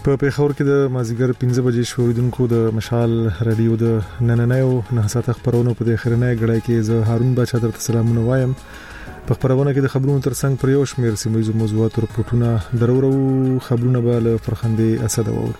په پیښور کې د مازیګر 15 بجې شوریدونکو د مشال رادیو د نننیو نه ساعت خبرونو په اخرنۍ غړای کې زه هارون بچا درته سلامونه وایم. په خبرونه کې د خبرونو ترڅنګ پر یو شمېر سیمه موضوعات او رپورټونه درورو خبرونه به له فرخندې اسد وورو.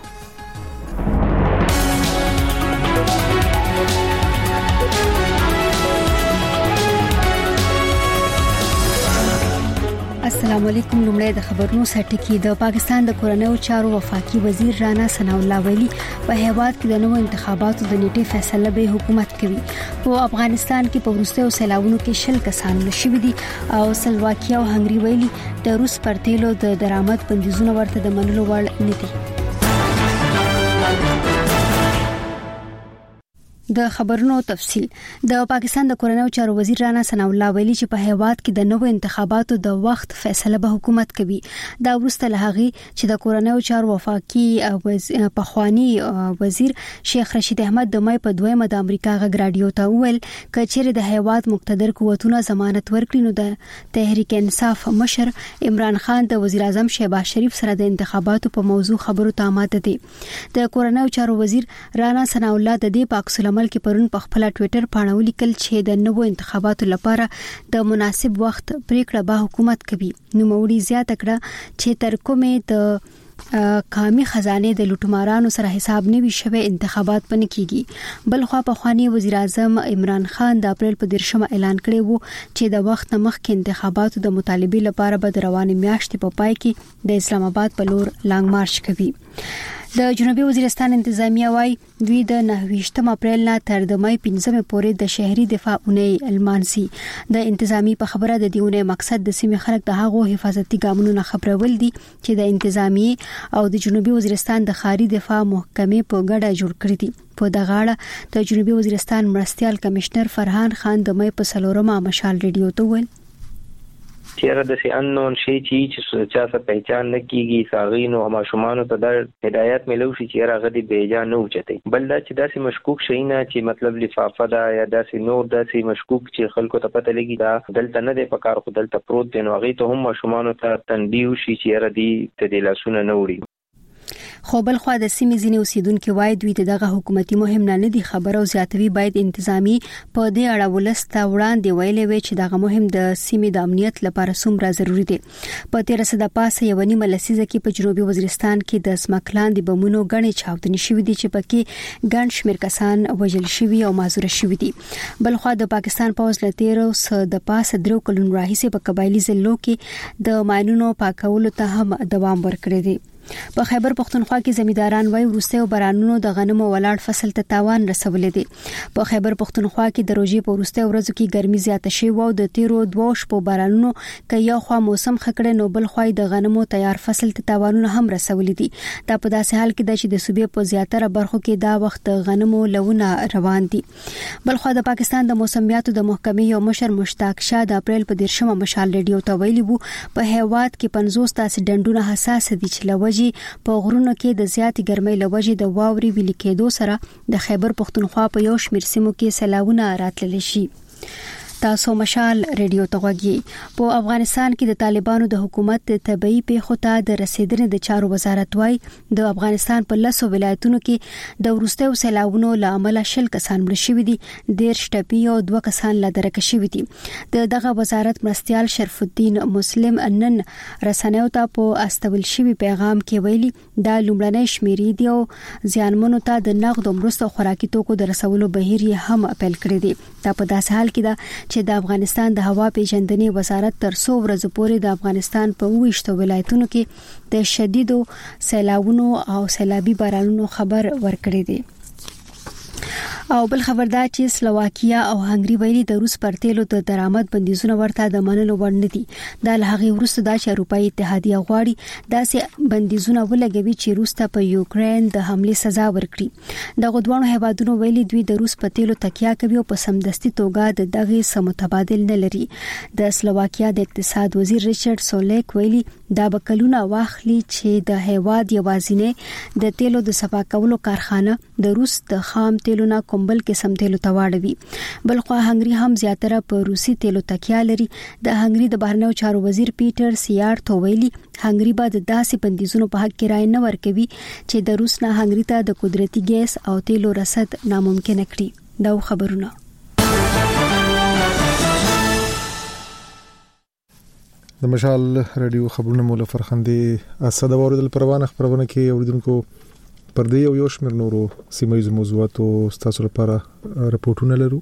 السلام علیکم. لومړی د خبرونو سرټکی. د پاکستان د کورنیو چارو وفاقي وزیر رانا ثناء الله ویلي په هیواد کې د نوو انتخاباتو د نیټې فیصله به حکومت کوي. په افغانستان کې په وروستیو سیلاوونو کې 60 کسان مړه شوي دي او سلواکیا او هنګري ویلي د روس پر تیلو د درآمد بندیزونه ورته د منلو وړ نه دي. د خبرونو تفصیل. د پاکستان د کورنیو چارو وزیر رانا ثناء الله ویلي چې په هیواد کې د نوو انتخاباتو د وخت فیصله به حکومت کوي. دا وروسته له هغه چې د کورنیو چارو وفاقي پخوانی وزیر شیخ رشید احمد د مې په 2 د امریکا غږ رادیو ته ویل کچېره د هیواد مقتدر قوتونو ضمانت ورکړي نو د تحریک انصاف مشر عمران خان د وزیر اعظم شهباز شریف سره د انتخاباتو په موضوع خبرو ته آماده دي. د کورنیو چارو وزیر رانا ثناء الله د دې په عکس العمل کې پرون په خپل ټوئیټر باندې ولیکل چې د نوو انتخاباتو لپاره د مناسب وخت پریکړه به حکومت کوي. نو موري زیاته کړه چې تر کومه د قومي خزانه د لوټمارانو سره حساب نه وي شوی انتخابات پنه کیږي. بل خو په خواني وزیر اعظم عمران خان د اپریل په 10 اعلان کړی وو چې د وخت مخکې انتخاباتو د مطالبه لپاره به د روانې میاشتې په پای کې د اسلام آباد په لور لانګ مارچ کوي. د جنوبي وزیرستان انتظامیه وايي دوی د 29 اپریل نه تر د مې 15 پورې د شهري دفاع اونۍ المانسي. د انتظامی په خبره د دیونه مقصد د سیمې خلک د هغو حفاظتي ګامونو نه خبرول دي چې د انتظامی او د جنوبي وزیرستان د خاري دفاع محکمې په ګډه جوړ کړی دي. په دغه اړه د جنوبي وزیرستان مرستيال کمشنر فرحان خان د مې په سلورمه مشال رادیو ته ویل چیرې د سي انون شي چې چا څه پہچان نه کیږي ساغینو او ماشومانو ته د هدایت ملو شي چې هغه د بیجا نه اوچتي. بل دا چې داسې مشکوک شي نه چې مطلب لفافه دا یا داسې نور داسې مشکوک چې خلکو ته پته لګي دا دلته نه دی په کار خو دلته پروت دی نو هغه ته هم ماشومانو ته تنبیه شي چې هغه د دې لاسونه نه وړي. خو بل خو د سیمې ځینې اوسیدونکو وایي دوی دغه حکومتي مهم نه دي خبر او زیاتوي باید انتظامی په دې اړه ولسته وړاندې ویلې وي چې دغه مهم د سیمې د امنیت لپاره څومره ضروری دي. په 13 د پاسه یو نیمه لسیزه کې په جنوبي وزیرستان کې د سمکلان د بمونو غني چاودنې شوې دي چې پکې ګڼ شمېر کسان وژل شوي او معذور شوي دي. بل خو د پاکستان پوز له 13 د پاسه درو کلونو راهیسې په قبایلی ضلعو کې د ماینونو پاکولو ته هم دوام ورکړی دی. په خیبر پختونخوا کې زمینداران وایي وروستیو بارانونو د غنمو ولاړ فصل ته تاوان رسولې دي. په خیبر پختونخوا کې د روزي په وروستیو ورځو کې ګرمي زیاته شوې او د تیرو 2 شپو بارانونو کې یو خوا موسم خکړه نو بل خوا د غنمو تیار فصل ته تاوانونه هم رسولې دي. دا په داسې حال کې د چې د صوبې په زیاتره برخو کې دا وخت غنمو لونه روان دي. بل خوا د پاکستان د موسمیاتو د محکمې یو مشر مشتاق شاه د اپریل په 10 مشال رادیو ته ویلي وو په هیواد کې 50 تاسو ډنډونه حساس دي چې لوجي په غرونو کې د زیاتې ګرمۍ لوجې د واوري ویل کېدو سره د خیبر پختونخوا په یو شمېر سیمو کې سیلاوونه راتللی شي. تاسو مشال رادیو ته غوږی. په افغانستان کې د طالبانو د حکومت طبيعي پیښو ته د رسیدنې د چارو وزارت وايي د افغانستان په 10 ولایتونو کې د ورستیو سیلاوونو لامل 60 کسان مړ شوي دي 10 ټپي او 2 کسان لا درک شوي دي. دغه وزارت مرستيال شرف الدین مسلم نن رسنیو ته په استول شوی پیغام کې ویلي دا لومړنۍ شمیرې دی او ځانمنو ته د نقد مرستو خوراکي توکو د رسولو بهیر هم اپیل کړی دی. دا په داسې حال کې ده چې د افغانستان د هوا پیژندنې وزارت تر 100 ورځې پورې د افغانستان په 28 ولایتونو کې د شدیدو سیلاوونو او سیلابي بارانونو خبر ورکړی دی. او بل خبردار چې سلواکیا او هنګري ویلي د روس پر تیلو د درآمد بندیزونه ورته د منلو وړ نه دي. دا له هغه وروسته د اروپאי اتحادیه غواړي داسې بندیزونه ولګوي چې روس ته په یوکرين د حمله سزا ورکړي. د غوډوانو هیوادونو ویلي دوی د روس په تیلو تکیه کوي او په سمدستي توګه دغه سم متبادل نه لري. د سلواکیا د اقتصاد وزیر ریچارډ سولیک ویلي دا بکلونه واخلي چې د هیواد یوازینی د تیلو د صفا کولو کارخانه د روس د خام تیلو نه کوم کوم بل قسم تیلو ته واړوي. بلخو هنګري هم زیاتره په روسي تیلو تکیه لري. د هنګري د بهرنیو چارو وزیر پیټر سیارټ ویلي هنګري به د داسې بندیزونو په حق کې رائے نه ورکوي چې د روس نه هنګري ته د قدرتي ګیس او تیلو رسد ناممکن کړي. دا خبرونه د مشال رادیو خبرونه مولا فرخندې اسد اوریدل پروانه خبرونه کې اوریدونکو پر دې یو شمېر نورو سیمایي موضوعاتو ستاسو لپاره راپورټونه لرو.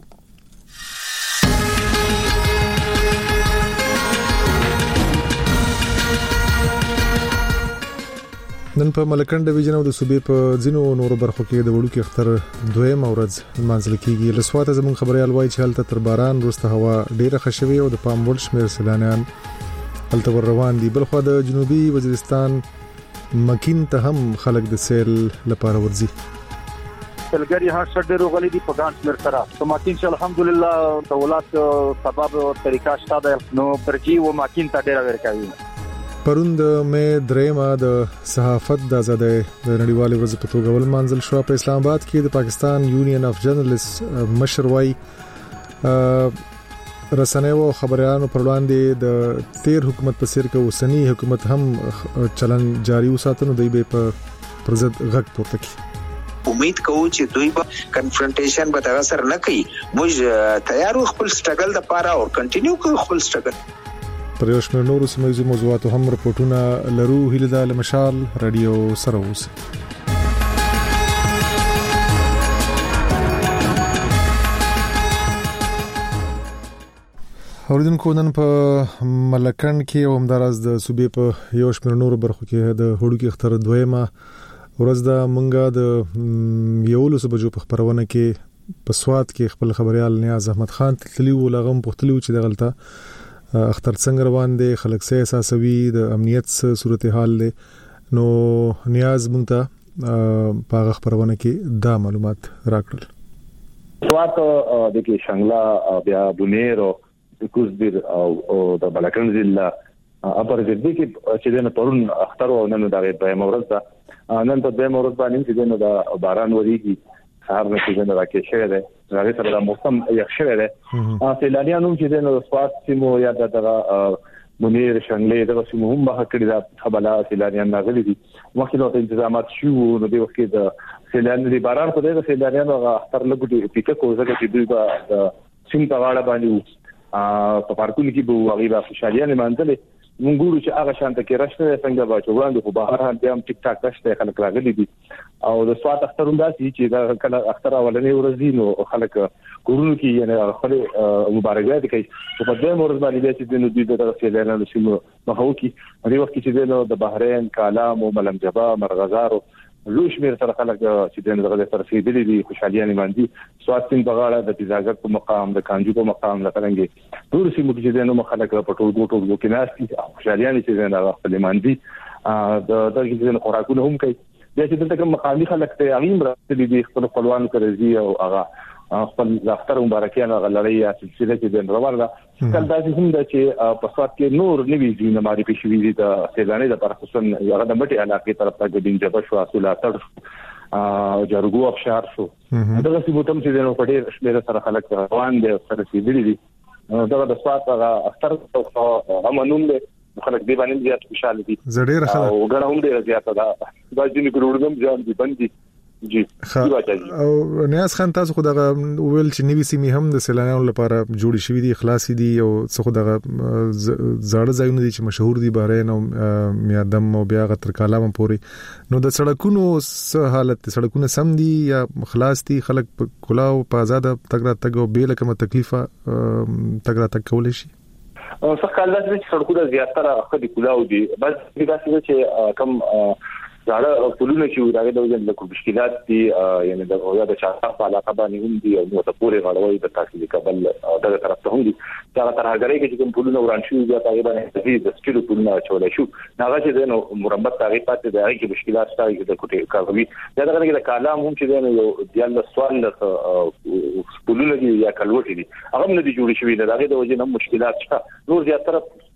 نن په ملکن ډیویژن او د صوبې په ځینو نورو برخو کې د وړوکی اختر دویم ورځ منځل کیږي. لسواته زمون خبريال وایي چې هلته تر باران وروسته هوا ډیره خشوي او د پام وړ شمېر سیلانیان هلته ور روان دي. بلخو د جنوبي وزیرستان مکین ته هم خلک د سیل لپاره ورځي. سلګری هر څه ډیرو غلي دي په ګانټ مر سره ته مکین چې الحمدلله دولت سبب طریقہ شته نو پرچی و مکین ته ډیر ورکوي. پروند مې درېما د صحافت د آزادۍ د نړیوالې ورځې په توګه ول منځل شو په اسلام آباد کې. د پاکستان یونین اف جرنالست مشر وايي رسنیو او خبريالانو پر وړاندې د تیر حکومت په سیر کې اوسنی حکومت هم چلن جاری وساتنو دی به پر ضد غږ پورته کړي. امید کوو چې دوی به کنفرنټیشن به تر سره نه کوي. موږ تیار خپل سټرګل د پاره او کنټینیو کوو خپل سټرګل. پر یو شمېر نورو سیمایي موضوعاتو هم راپورټونه لرو. هیله ده له مشال رادیو سره اوسئ. اوریدونکو نن په ملکن کې او همدارس د صوبې په یو شمېر نورو برخو کې د هوړو کې اختر دویمه ورځ د منګه د یولو بجو په خبرونه کې په سواد کې خپل خبريال نیاز احمد خان تللی و لغم پختلی و چې دغلطه اختر څنګه روان دي خلک سه اساسوي د امنیت صورتحال له نو نیاز مونږ په خبرونه کې دا معلومات راکړل. سواد د کې شنګلا بیا بونیرو کوزبیر او د بلکن ضلع اپر جدي کې چې د پرون اختر او نن د غیبه مورز ده نن په د مورز باندې چې د باران وریږي سهار نه چې د راکې شوی ده هغه سره د موسم یخ شوی ده سیلانیانو چې د سواد سیمو یا د منیر شنګلې د سیمو هم به کړی دا خبره سیلانیان ناغلي دي مخکې نو تنظیمات شو نو د وخت د سیلانیانو د باران په دغه سیلانیانو اختر لګوي پیکه کوزه چې دوی به سیم په غاړه باندې په پارکونو کې به غیبه خوشاليانه مانځلې مونږ ګورو چې هغه شانته کې راشته څنګه به چوغاندې خو بهر هم بیا ټیک ټاک راشته خلک راغلي دي او د سواد اخترون داسي چې دا کله اختر اولنې ورځ نو خلک کورونو کې یعنی خپل مبارکباد کوي په دې مورز باندې چې د دوی د سیلانیانو سیمو مخاو کې هغه وخت چې د بحرین کالام او ملم جبا مرغزارو لوش میر سره خلک چې دغه سره رسیدلي دي خوشاليانه باندې سواد سین بغاړه د تیزاګر په مقام د کانجو په مقام لکرنګي ټول سیمو کې نو خلک په ټول ګوټو کې ناس خوشاليانه چې نه خپل باندې د دغه خوراکونه هم کوي د چې دلته کوم مقامي خلک ته اغیم راځي دي خپل خپلوان کوي او هغه خپل اختر مبارکیانه غلړی سلسله کې د روانه کله داسې هم د چې په سواد کې نور نوي ځینې ماري پېښې دي د سیلاني د پرخصن هغه د مټي علاقې طرف ته د بنجبه شو اصولا تر جرګو افشار شو دغه څه بوتم چې نو پټي شمیر سره خلک روان دي سره سیدلي دي دغه د سواد هغه اختر هم نوم له خلک دی باندې زیات خوشاله دي زړه راخه او غړ هم ډیر زیات ده د ځینې ګروډم ځان دي باندې جی او نیاز خان تاسو خو دغه ویل چې نیوي سیمې هم د سیلانیانو لپاره جوړې شوې دي اخلاصي دي او څه خو دغه زړه ځایونه دي چې مشهور دي بحرین او میادم او بیا غتر کالام پوري نو د سړکونو حالت سړکونه سم دي یا خلاص دي خلک په کلاو په آزاد تګ او بیل کومه تکلیفه تګ کول شي او څه کال د سړکونو زیاتره خدي کلاو دي بس دا چې کم زړه پولونه چې راغلي د وجه مشکلات دي یعنی د اویا د چاپا په علاقه باندې هم دي او نو ته پورې غړوي د تاسو کابل دغه طرف ته هم دي دا تر هغه کې کوم پولونه وران شي یا تقریبا د سکیلو پولونه چولې شو هغه چې نو مرمت تاریخ پاتې د هغه مشکلات شته د کوټي کاروي دا دغه کې د کالام هم چې نو یو د سوال د پولونه دي یا کلوټي دي هغه نه دي جوړ شوی دا د وجه نه مشکلات شته نور زیاتره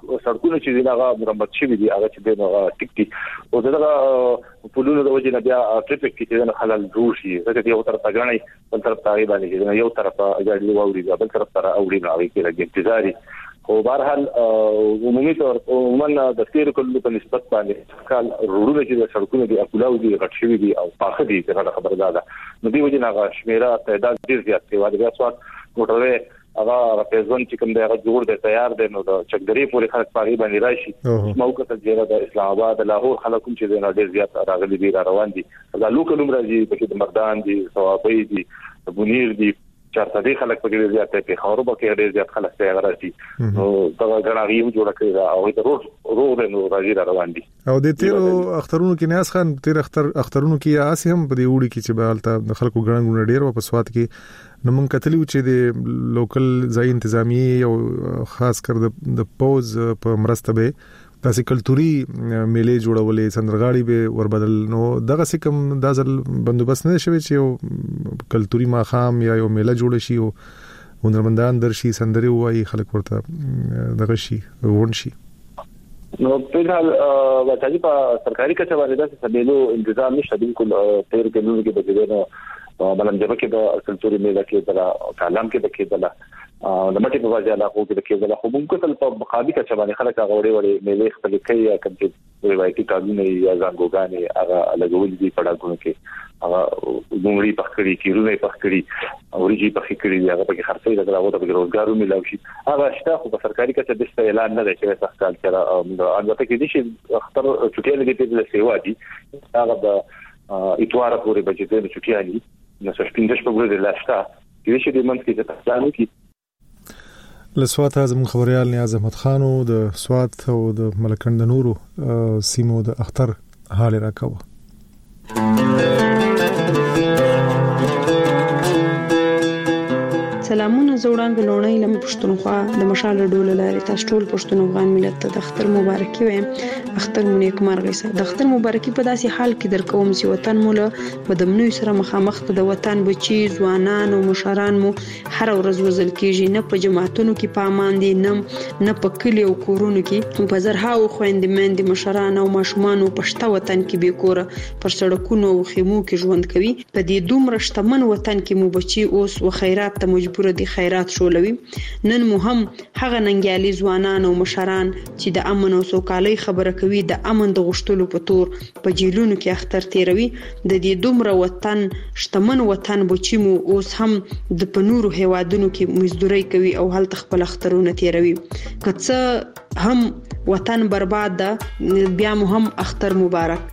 سړکونه چې دا مرمت شوی دي هغه چې د ټیک دي او دا په لور د وجه نه بیا ټریفیک کې د خلل جوړ شي ځکه یو طرف ته غني بل طرف ته باندې یو طرف اجازه ووري بل طرف ته اوري نو هغه کې لګي انتظاري خو بهرحال عمومي طور عموما د تیر کلو په نسبت باندې کال روډونه چې د سړکونو دی اکولاو دي غټ شوی دي او پاخه دي دا خبره ده نو دی وجه نه شمیره تعداد ډیر زیات دی واده بیا سواد موټروي هغه پیزون چې کوم دی هغه جوړ دی تیار دی نو د چکدري پورې خلک پاري باندې راشي موقع ته جره د اسلام آباد لاهور خلکو چې د ډیر زیات راغلي دي روان دي دا لوکل راځي په د مردان دي ثوابي دي بونیر دي چارته دي خلک په ډیر زیات په خاورو کې ډیر زیات خلک ته راځي نو دا غناغي جوړ کړی او د روغ نو راځي روان دي او د تیر اخترونو کې نیاز خان تیر اخترونو کې آسی هم په دې وړي کې چې بالته د خلکو ګڼ ډیر په سواد کې نو مونږ کتلی چې د لوکل ځای انتظامی او خاص کر د پوز په مرسته به تاسو کلتوري میلې جوړولې سندرغاړي به وربدل نو دغه سکم دازل بندوبست نه شوی چې کلتوري ماخام یا یو میله جوړ شي او هنرمندان درشي سندري وایي خلک ورته دغه شي ون شي نو په حال وتاجي په سرکاري کچه باندې د سبيلو انتظام نشته بالکل تیر کلو کې بجې بلنجبه کې د کلتوري میله کې د کالام کې د کې د مټي په وجه لا خو کې د کې د خو مونږ ته په مقابله کې باندې خلک هغه وړي میله خپل کوي یا کوم چې روایتي کارونه یا زنګوګانې هغه لګول دي په ډاګونو کې هغه دومري پخکړي کیرونه پخکړي اوريجي پخکړي هغه په خرڅي دغه هغه په روزګارو ملاوي شي هغه شته خو په سرکاري کچه د ست اعلان نه دی چې سختال کړه البته کې دي چې اختر چټي لګي په سیوا دي هغه د اتوار پورې بجې د چټي علي نو څه په ګورې لاشتا چې د منځ کې د تاسو کې لسوات اعظم خبريال نیاز احمد خانو د سوات او د ملکند نورو سیمو د اختر حال راکاوه سلامونه زوړانګ لونې لم پښتونخوا د مشال ډول لاري تاسو ټول پښتون افغان ملت ته د اختر مبارکي وایم اختر مو نیک مرغه سه د اختر مبارکي په داسې حال کې درکوم چې وطن مولا بدمنوي سره مخامخ د وطن بچي ځوانان او مشران مو هر ورځ وزل کیږي نه په جماعتونو کې پامان دي نه په کلی او کورونو کې په زرهاو خويندمن دي مشران او ماشومان په شته وطن کې به کور پر سړکونو او خیمو کې ژوند کوي په دې دومره شتمن وطن کې مو بچي اوس و خیرات ته مجبور دي خیرات شولوي نن مو هم هغه ننګیالي ځوانان او مشران چې د امن او سوکالۍ خبره کوي د امن د غشتلو په تور په جیلونو کې اختر تیروي د دې دومره وطن شتمن وطن بچي مو اوس هم د پنورو هوادونو کې مزدوري کوي او هلته خپل اخترونه تیروي کڅ هم وطن برباد ده بیا مو هم اختر مبارک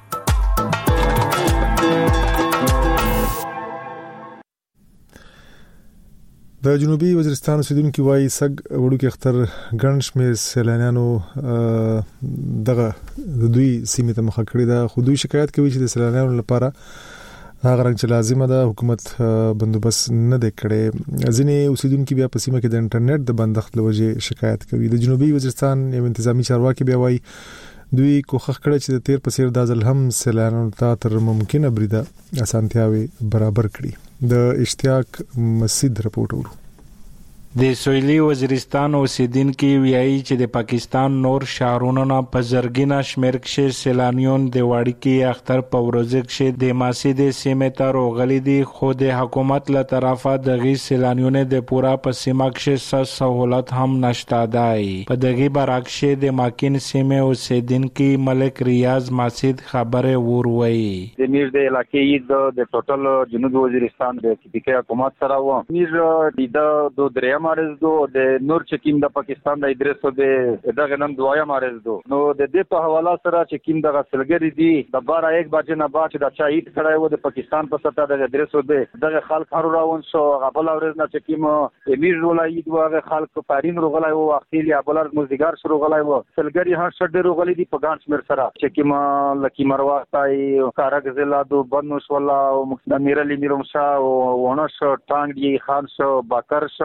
د جنوبي وزیرستان اوسیدونکو وايي سګ وړو کې اختر ګڼ شمېر سیلانیانو دغه د دوی سیمې ته مخه کړی دا خو دوی شکایت کوي چې د سیلانیانو لپاره هغه رنګ چې لازمه ده حکومت بندوبست نه دی کړی ځینې اوسیدونکو بیا په سیمه کې د انټرنیټ د بندښت لوجه شکایت کوي د جنوبي وزیرستان یو انتظامی چارواکي بیا وايي دوی کوښښ کړی چې د تیر په څیر د ځل هم سیلانیانو ته تر ممکنه بریده اسانتیاوي برابر کړي د اشتیاق مسجد رپورټ ورو د سویلي وزیرستان اوسیدونکو ویایي چې د پاکستان نور شهرونو نه په زرګینه شمېر کې سیلانیون د وړکې اختر په ورځ کې د مسجد سیمې ته راغلي دي خو د حکومت له طرفه دغه سیلانیونو د پورا په سیمه کې سہولت هم نشته دی په دغه برعکس د ماکین سیمې اوسیدونکو ملک ریاض مسجد خبره وروي د میر د علاقې د ټوټل جنوبي وزیرستان د تیپیکي حکومت سره و میر د دریا مارز دو د نور چکیم د پاکستان د ادریسو د دغه نن دوایا مارز دو نو د دې په حواله سره چکیم د غسلګری دي د 12:01 بجې نه بعد د چایت کړای و د پاکستان په سطح د ادریسو دغه خلک هر راون شو غبل اورز نه چکیم امیر ولای دوه خلک پارین روغلای و وختي ابلر مزدګار شروع غلای و سلګری هر شډ روغلی دي په ګانش مر سره چکیم لکی مرواتای کارګ ضلع دو بنوش ولا او مقدمیر علی میرمشا او ونش ټانګ دی خان شو باکر شو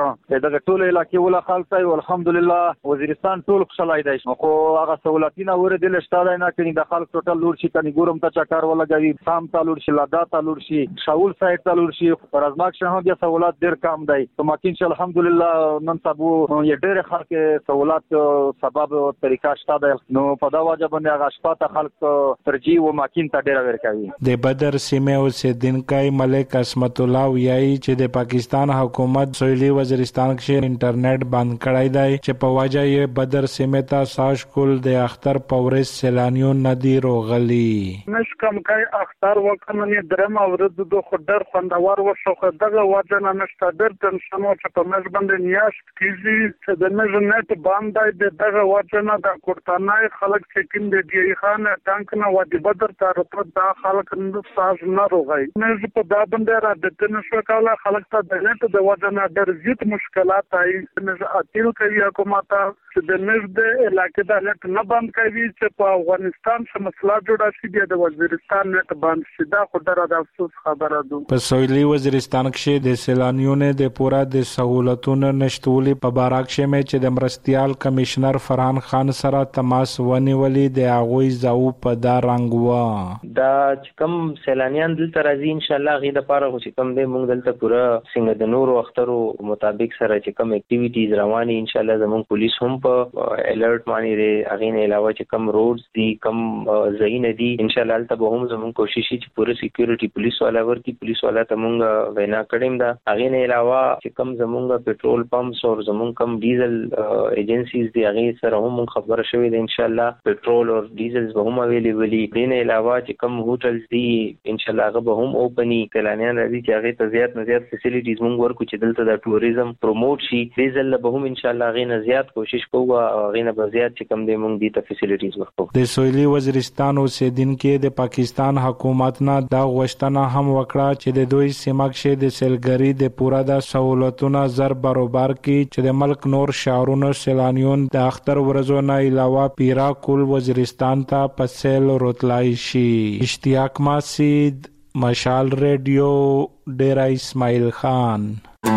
دغه ټول علاقې ولا خالصای او الحمدلله وزیرستان ټول خوشاله دی خو هغه سہولتونه ورېدل شته نه کړي د خلک ټوټل لور شي کني ګورم ته چکر ولګوي سام تالور شي لادا تالور شي شاول سایت تالور شي پر ازماک شه هم د سہولت ډیر کم دی ته ماکین چې الحمدلله نن سبو یې ډیر خلک سہولت سبب طریقہ شته دی نو په دا وجه باندې هغه شپه خلک ترجیح و ماکین ته ډیر ورکوي د بدر سیمه اوسیدونکو ملک اسمت الله ویایي چې د پاکستان حکومت سویلي وزیرستان کې انټرنیټ بند کړی دی چې په وجه یې بدر سیمه ته ساش کول د اختر پورس سیلانیون ندی روغلی نش کم کای اختر وکنه درم اورد دو خدر خوندور وشو دغه وجه نه نشته در تنشن او چې په مز باندې نیاش کیږي چې د مز نت باندې دغه وجه نه د کوټانای خلک چې کیند دی خان ټانک نه ودی بدر تر په دا خلک نو ساز نه روغی نه په دا باندې را د تنشو کاله خلک ته د نت د وجه نه در زیات مشکلات آئی نه اتیل کوي حکومت چې د مز د علاقې د نت نه بند کوي چې په افغانستان څخه مسله جوړه شي د وزیرستان نت بند شي دا خو د افسوس خبره ده په سویلي وزیرستان کې د سیلانیونو د پورا د سہولتونو نشټولي په باراک کې مې چې د مرستيال کمشنر فرحان خان سره تماس ونیولې د اغوي زاو په دا رنګوا دا کم سیلانیان دلته راځي ان شاء الله غي د پاره خو چې کم به موږ دلته پورا څنګه د نورو اخترو مطابق سره چې کم اکټیویټیز رواني ان شاء الله زموږ پولیس هم په الرټ باندې لري اغه نه علاوه چې کم روډز دي کم زین دي ان شاء الله تل به هم زموږ کوشش چې پوره سکیورټي پولیس والا ورکی پولیس والا ته موږ وینا کړیم دا اغه نه علاوه چې کم زموږ پټرول پمپس او زموږ کم ډیزل ایجنسیز دي اغه سره هم خبره شوې ده ان شاء الله پټرول او ډیزل به هم اویلیبل دي نه علاوه چې کم هوټلز دي ان شاء الله هغه به هم اوپنی سیلانیان راځي چې هغه ته زیات نه زیات فیسیلیټیز موږ ورکو چې دلته د ټوریزم پروموټ شي ډیزل به هم ان شاء الله هغه نه زیات کوشش کوو هغه نه به زیات چې کم دي موږ دي ته فیسیلیټیز ورکو د سویلي وزیرستان اوسیدونکو د پاکستان حکومت نه دا غوښتنه هم وکړه چې د دوی سیمه کې د سیلګری د پورا د سہولتونو زر برابر کړي چې د ملک نور شهرونو سیلانیون د اختر ورځو نه علاوه پیرا کول وزیرستان ته په سیل راتلای شي اشتیاق ماسید مشال ریډیو ډیرا اسماعیل خان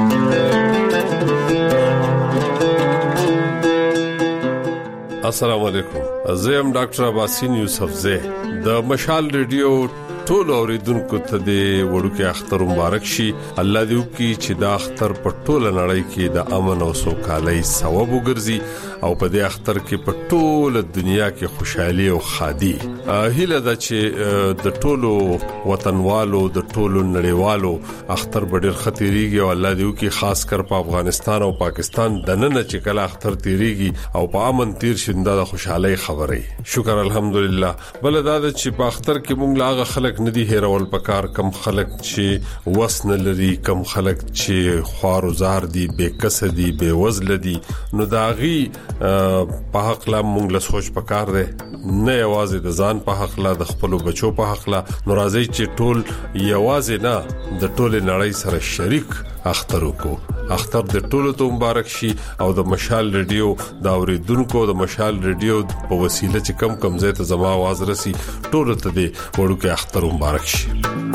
السلام علیکم زم ډاکټر عباسین یوسف زه د مشال ریډیو ټول اوریدونکو ته د وړوکی اختر مبارک شي الله دې وکړي چې دا اختر په ټوله نړۍ کې د امن او سوکالۍ سبب وګرځي او په دې اختر کې په ټوله دنیا کې خوشحالي او خادي هیله ده چې د ټولو وطنوالو د ټولو نړیوالو اختر ډېر خطرېږي او الله دې وکړي خاص کر په افغانستان او پاکستان د نن چې کله اختر تیریږي او په امن تیر شینده د خوشحالۍ خبرې شکر الحمدلله بل دا چې په اختر کې موږ لاغه خلک ندي هیرول پکار کم خلک چې وسن لري کم خلک چې خوارو زار دي بے کس دي بے وزل دي نو داغي په حق لا مونږ له سوچ پکار دي نه یوازې د ځان په حق لا د خپل بچو په حق لا نو راځي چې ټول یوازې نه د ټول نړۍ سره شریک اختر وکړو اختر د ټولو ته مبارک شي او د مشال ریډیو دا اوریدونکو د مشال ریډیو په وسیله چې کم زیات زما आवाज رسي ټولو ته دی ورکه اختر مبارک شي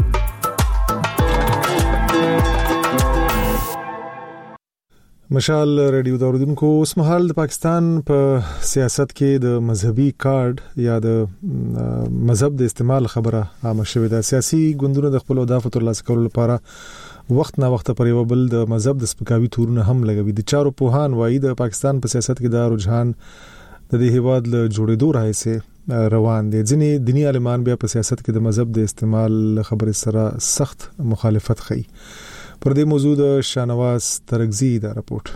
مشال ریډیو دا اوریدونکو اوس مهال د پاکستان په سیاست کې د مذهبي کارت یا د مذهب د استعمال خبره عامه شوې ده سیاسي ګوندونو د خپل اهداف ترلاسه کولو لپاره وخت نه وخت پر یو بل د مذهب د سپکاوي تورونه هم لګوي د چارو پوهان وایي د پاکستان په سیاست کې دا رجحان د دې هیواد له جوړېدو راځي روان دي ځینې دینی عالمان بیا په سیاست کې د مذهب د استعمال خبرې سره سخت مخالفت کوي پر دې موضوع د شانواز ترغزی دا رپورت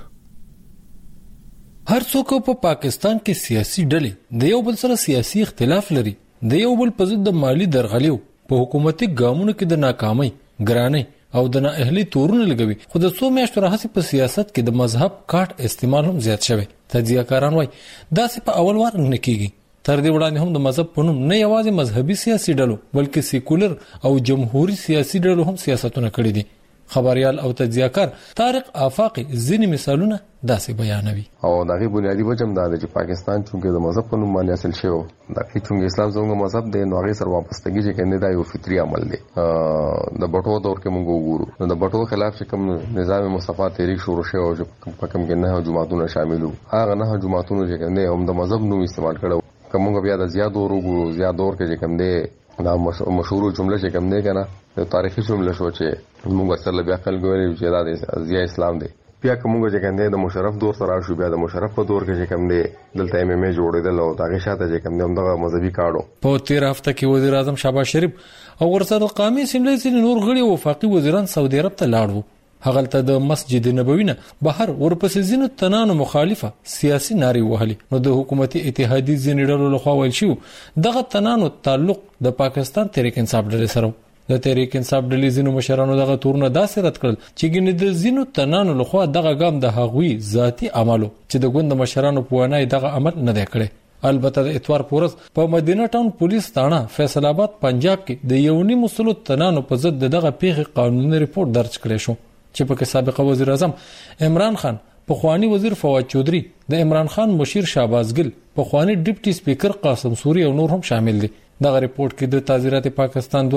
هر څوک په پاکستان کې سیاسي ډلې د یو بل سره سیاسي اختلاف لري د یو بل په ضد د مالی درغلیو په حکومتي ګامونو کې د ناکامۍ ګرانۍ او د نااهلي تورونه لګوي خو د څو میاشتو راهیسې په سیاست کې د مذهب کارت استعمال هم زیات شوی تجزیه‌کاران وایي داسې په اول وار نه کیږي تر دې وړاندې هم د مذهب په نوم نه یوازې مذهبي سیاسي ډلو بلکې سیکولر او جمهوریت سیاسي ډلو هم سیاستونه کړي دي خبريال او تجزیه‌کار طارق آفاقي ځینې مثالونه داسې بیانوي. او دغه بنیادی وجه دا چې پاکستان چونکې د مذهب په نوم باندې اصل شوی دا چې اسلام زموږ مذهب دی نو هغه سره واپستګي چې کنده دا یو فطري عمل دی. د بټو دور کې موږ وګورو نو د بټو خلاف چې کوم نظام مصطفی تحریک شروع شوی او چې په کوم کې نه جماعتونه شاملو هغه نه جماعتونه چې کنده هم د مذهب نوم استعمال کړو کومه بیا د زیات دور وګورو زیات دور کې چې کوم دی دا مشهور جمله چې کوم دی کنه د تاریخي جمله شو چې موږ سره بیا خلک ویل چې دا د ضیا اسلام دی. بیا کومه چې کنده د مشرف دور سره شو بیا د مشرف په دور کې چې کوم دی دلته ام جوړېدل او دغه شاته چې کوم دی دغه مذهبي کاړو. په 13 هفته کې وزیر اعظم شهباز شریف او ورسره قومي اسمبلی سره نور غړي وفاقي وزیران سعودي عرب ته لاړ وو. هغه ته د مسجد نبوي نه بهر ورپسې زینو تنانو مخالفه سیاسي ناري وهلي. نو د حکومتي اتحادي زینډرو لخوا ویل شو دغه تنانو تعلق د پاکستان تحریک انصاف ډلې سره. د تحریک انصاف ډلې زینو مشرانو دغه تورونه داسې رد کړل چې ګنې د زینو تنانو لخوا دغه ګام د هغوی ذاتی عملو چې د ګوند مشرانو په وانای دغه عمل نه دی کړی. البته د اتوار پورز په مدینه ټاون پولیس تاڼه فیصل آباد پنجاب کې د یونی مسلو تنانو په ضد دغه پیښې قانوني ریپورت درج کړی شو چې په سابقه وزیر اعظم عمران خان، پخوانی وزیر فواد چودھری، د عمران خان مشیر شهباز ګل، پخوانی ډیپټي سپیکر قاسم سوري او نور هم شامل دي. دغه ریپورت کې د تعزیرات پاکستان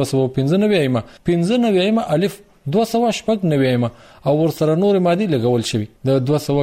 295 الف 299 او ورسره نور مادي لګول شوی. د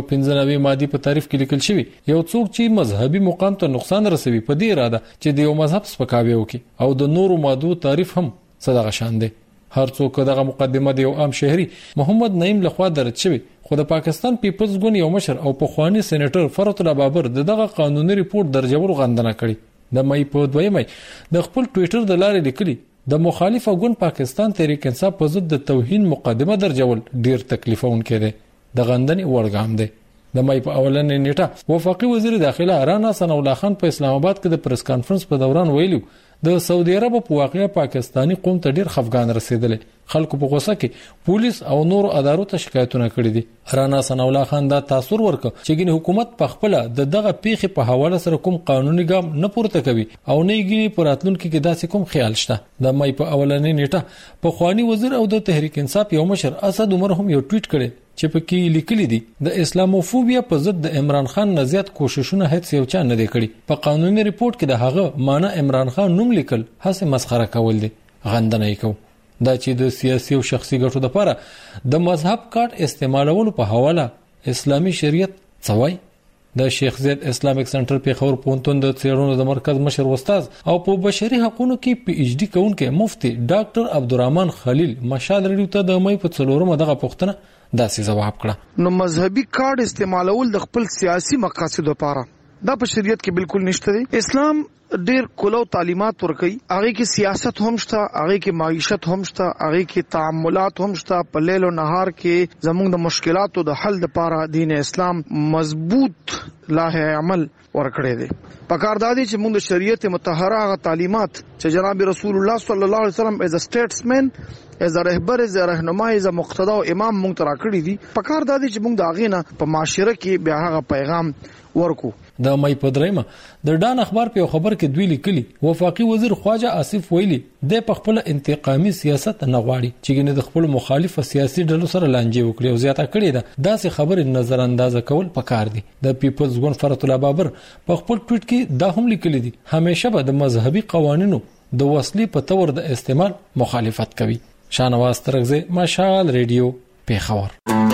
295 مادي په تعریف کې لیکل شوی یو څوک چې مذهبي مقام ته نقصان رسوي په دې اراده چې د یو مذهب سپکاوی وکړي او د نورو مادو تعریف هم صدقه شان دی. هر څوک دغه مقدمه د یو عام شهري محمد نعیم لخوا درج شوی خو د پاکستان پیپلز ګوند یو مشر او پخوانی سېنیټر فرات الله بابر دغه قانوني ریپورت درجول غندنه کړي. د مې په 2 مې د خپل ټوئیټر د لارې لیکلي د مخالف ګوند پاکستان تحریک انصاف په ضد د توهین مقدمه درجول ډیر تکلیفون کړي. د غندنې وړګام دی. د مې په اولنې نیټه وفاقي وزیر داخله رانا ثنا الله خان په اسلام آباد کې د پریس کانفرنس په دوران ویلو د سعودي عرب په واقعیا پاکستانی قوم ته ډیر خفګان رسیدلی. خلکو په غوسه کې پولیس او نور ادارو ته شکایتونه کړي دي. رانا ثنا الله خان دا تاثیر ورکړ چې ګینه حکومت په خپل د دغه پیښې په حواله سره کوم قانوني ګام نه پورته کوي او نه ګینه پراتلونکو کې داسې کوم خیال شته. د مې په اولنې نیټه په خواني وزیر او د تحریک انصاف یو مشر اسد عمر هم یو ټویټ کړي چې په کې لیکلي دي د اسلاموفوبیا په ضد د عمران خان نه زیات کوششونه هیڅ یو چا نه دی کړی. په قانوني ریپورت کې د هغه معنی عمران خان نوم لیکل هڅه مسخره کول دي. غندنه یې کو دا چې د سیاسي او شخصي ګټو لپاره د مذهب کارت استعمالولو په حواله اسلامي شریعت څوای. د شیخ زید اسلامیک سنټر په خور پونتون د څیړنو د مرکز مشر استاد او په بشري حقوقو کې پی ایچ ډي کوونکی مفتي ډاکټر عبدالرحمن خلیل مشال ریډیو ته د مې په څلورمه دغه پوښتنه داسې جواب کړه. نو مذهبي کارت استعمالول د خپل سیاسي مقاصد لپاره دا په شریعت کې بالکل نشته دی. اسلام ډیر کولو تعلیمات ورکي هغه کې سیاست هم شته هغه کې معیشت هم شته هغه کې تعاملات هم شته په لیل او نهار کې زموږ د مشکلاتو د حل لپاره دین اسلام مضبوط لاه عمل ورکړي دي. پکاردادي چې موږ د شریعت مطهره هغه تعلیمات چې جناب رسول الله صلی الله علیه وسلم از ا سټیټسمن از ا رهبر از ا راهنمای از ا مقتدا او امام موږ ترا کړی دي. پکاردادي چې موږ دا غینه په معاشره کې بیا هغه پیغام ورکو. د مې په درېمه د ډان اخبار په خبر کې دوی لیکلي وفاقي وزیر خواجه آصف ویلي د خپل انتقامي سیاست نه غواړي چې ګنې د خپل مخالف سیاسي ډلو سره لانجه وکړي او زیاته کړي ده. داسې خبرې نظر اندازه کول پکار دي. د پیپلز ګوند فرات الله بابر په خپل ټویټ کې دا هم لیکلي دي همیشه به د مذهبي قوانینو د وسلې په تور د استعمال مخالفت کوي. شانواز ترغزه مشال ریډیو پیښور.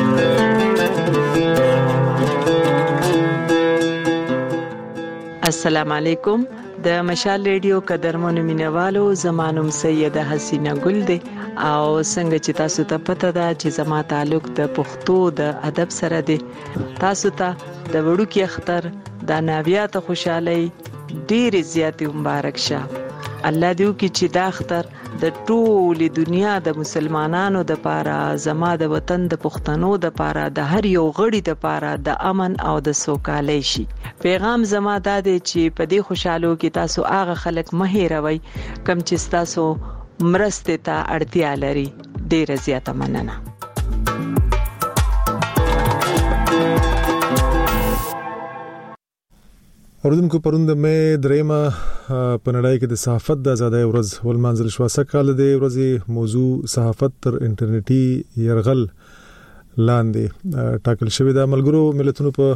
السلام علیکم. د مشال ریډیو قدرمنو مینوالو زمانوم سیده حسینه ګل دی او څنګه چې تاسو ته پته ده چې زما تعلق د پښتو د ادب سره دی. تاسو ته د وړوکی اختر د ناویات خوشحالي ډیر زیاتې مبارک شه. الله دې وکړي چې دا اختر د ټولې دنیا د مسلمانانو د پاره زما د وطن د پښتنو د پاره د هر یو غړي د پاره د امن او د سوکالۍ شي. پیغام زما دا دی چې په دې خوشحالو کې تاسو هغه خلک مه هېروئ کم چې تاسو مرستې ته اړتیا لري. ډیره زیاته مننه. اوردونکو پروند مې درېما په نړۍ کې د صحافت د ازادۍ ورځ ولمانځل شو. سکهال د ورځې موضوع صحافت تر انټرنیټي يرغل لاندې ټاکل شوې ده. ملګرو ملتونو په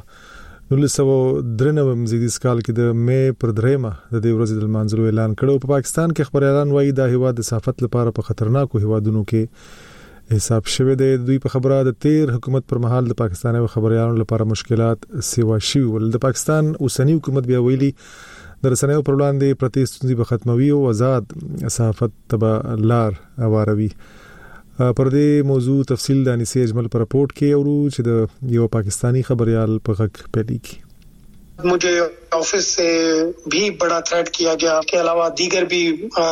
1993 زیږدیز کال کې د مې پر درېما د دې ورځې د لمانځلو اعلان کړو. په پاکستان کې خبريالان وایي دا هیواد د صحافت لپاره په خطرناکو هیوادونو کې حساب شوه دی. دوی په خبره د تیر حکومت پر مهال د پاکستاني خبريالانو لپاره مشکلات سیوا شي. ول د پاکستان اوسنی حکومت بیا ویلي د رسنیو پر وړاندې پرتیستونی به ختموي او آزاد صحافت تبع لار اواروي. پر دې موضوع تفصیل د انیسه اجمل پر رپورت کې اورو چې د یو پاکستانی خبريال په غږ پیلي کی. मुझे ऑफिस से भी बड़ा थ्रेट किया गया के अलावा दीगर भी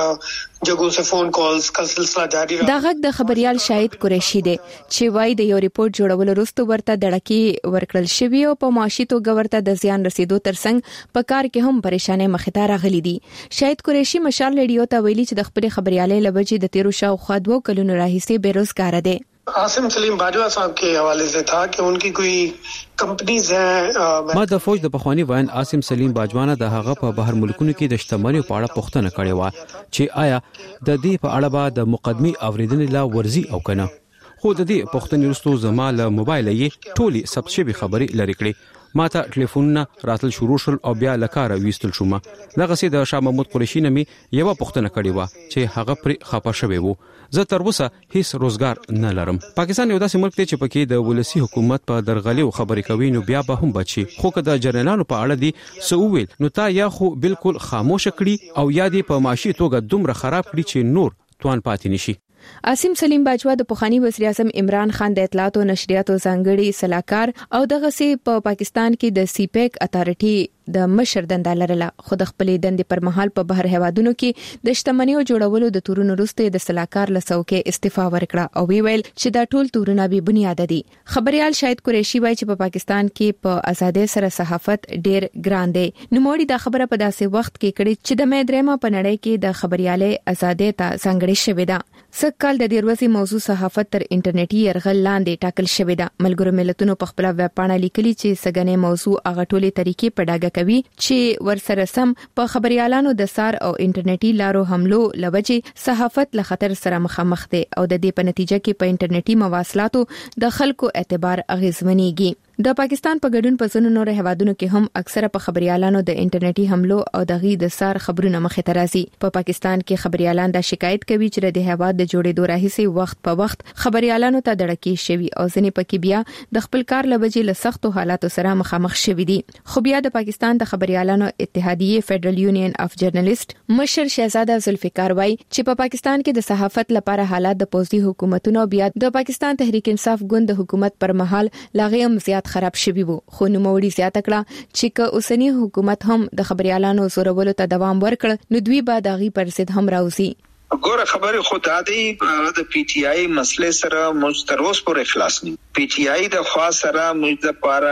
जगहों से फोन कॉल्स का सिलसिला जारी रहा. دا غږ د خبريال شاهد قریشي دی چې وايي د یو ریپورت جوړولو وروسته ورته دړکی ورکړل شوی او په معاشي توګه ورته د زیان رسیدو ترڅنګ په کار کې هم پریشانه مخ ته راغلي دي. شاهد قریشي مشال ریډیو ته ویلي چې د خپل خبريالۍ لوجې د 13 شاوخوا 2 کلونو راهیسې بیروزګار دي. आसिम सलीम बाजवा साहब के हवाले से था कि उनकी कोई कंपनीज हैं. ما د فوج د بخوانی وین आसिम سلیم باجوانه د هغه په بهر ملکونو کې د شتمنۍ په اړه پوښتنه کړې و چې آیا د دې په اړه به د مقدمي اوریدنې لا ورزي او کنه. خو د دې پوښتنې وروسته زما له موبایل یې ټولي ثبت شوی خبري لری کړې. ما ته ټلیفونونه راتل شروع شول او بیا لکاره ویستل شوم. دغه سي د شاه محمود قریشي نمي یو پوښتنه کړې و چې هغه پر خپه شوی وو. زه تر اوسه هیڅ روزګار نه لرم. پاکستان یو داسې ملک دی چې پکې د ولسی حکومت په درغلي او خبرې کوي نو بیا به هم بچي. خو که د جنرالانو په اړه دي سوویل نو تا یا خو بالکل خاموش کړي او یا دي په معاشي توګه دومره خراب کړي چې نور توان پاتې نشي. عاصم سلیم باجوا د پخوانی وزیر اعظم عمران خان د اطلاعات او نشریاتو ځانګړي صلاحکار او دغه سي په پاکستان کې د سی پیک اتارټي د مشر دنده لرله. خو د خپلې دندې پر مهال په بهر هوادونو کې د شتمنیو جوړولو د تورونو وروسته د صلاحکار لسوکې استعفا ورکړه او ویل چې دا ټول تورونه به بنیاد دي. خبريال شاهد قریشي وایي چې په پاکستان کې په ازادۍ سره صحافت ډېر ګران دی. نو موري دا خبره په داسې وخت کې کړي چې د مېدرما په نړۍ کې د خبريالۍ ازادۍ ته ځانګړې شوې ده. سکهال د دې ورځې موضوع صحافت تر انټرنیټي يرغل لاندې ټاکل شوې ده. ملګرو ملتونو په خپل ویب پاڼه لیکلي چې سګنې موضوع هغه ټولې طریقې په ډاګه کوي چې ورسره سم په خبريالانو د سار او انټرنیټي لارو حملو لوجې صحافت له خطر سره مخامخ دي او د دې په نتیجه کې په انټرنیټي مواصلاتو د خلکو اعتبار اغیزمنېږي. د پاکستان په ګډون په ځینو نور هوادونو کې هم اکثره په خبريالانو د انټرنیټي حملو او د غي د سار خبرونه مخه ته راځي. په پاکستان کې خبريالان دا شکایت کوي چې د هواد د جوړېدو راهیسي وخت په وخت خبريالانو ته دړکی شوی او ځینې پکې بیا د خپل کار لوجې له سختو حالاتو سره مخامخ شوی دي. خو بیا د پاکستان د خبريالانو اتحادیه فدرل یونین اف جرنالست مشر شهزاده ذوالفقار وای چې په پاکستان کې د صحافت لپاره حالات د پوزدي حکومتونو بیا د پاکستان تحریک انصاف ګوند د حکومت پر مهال لاغیم زیات خراب شوی وو. خو نو موري زیاته کړه چې که اوسنی حکومت هم د خبريالانو زورولو ته دوام ورکړ نو دوی به دغه پر ضد هم راوځي. ګوره خبره خود عادي د پی ټی آی مسله سره مستروس پر اخلاص نه. پی ټی آی د خوا سره موږ د پاره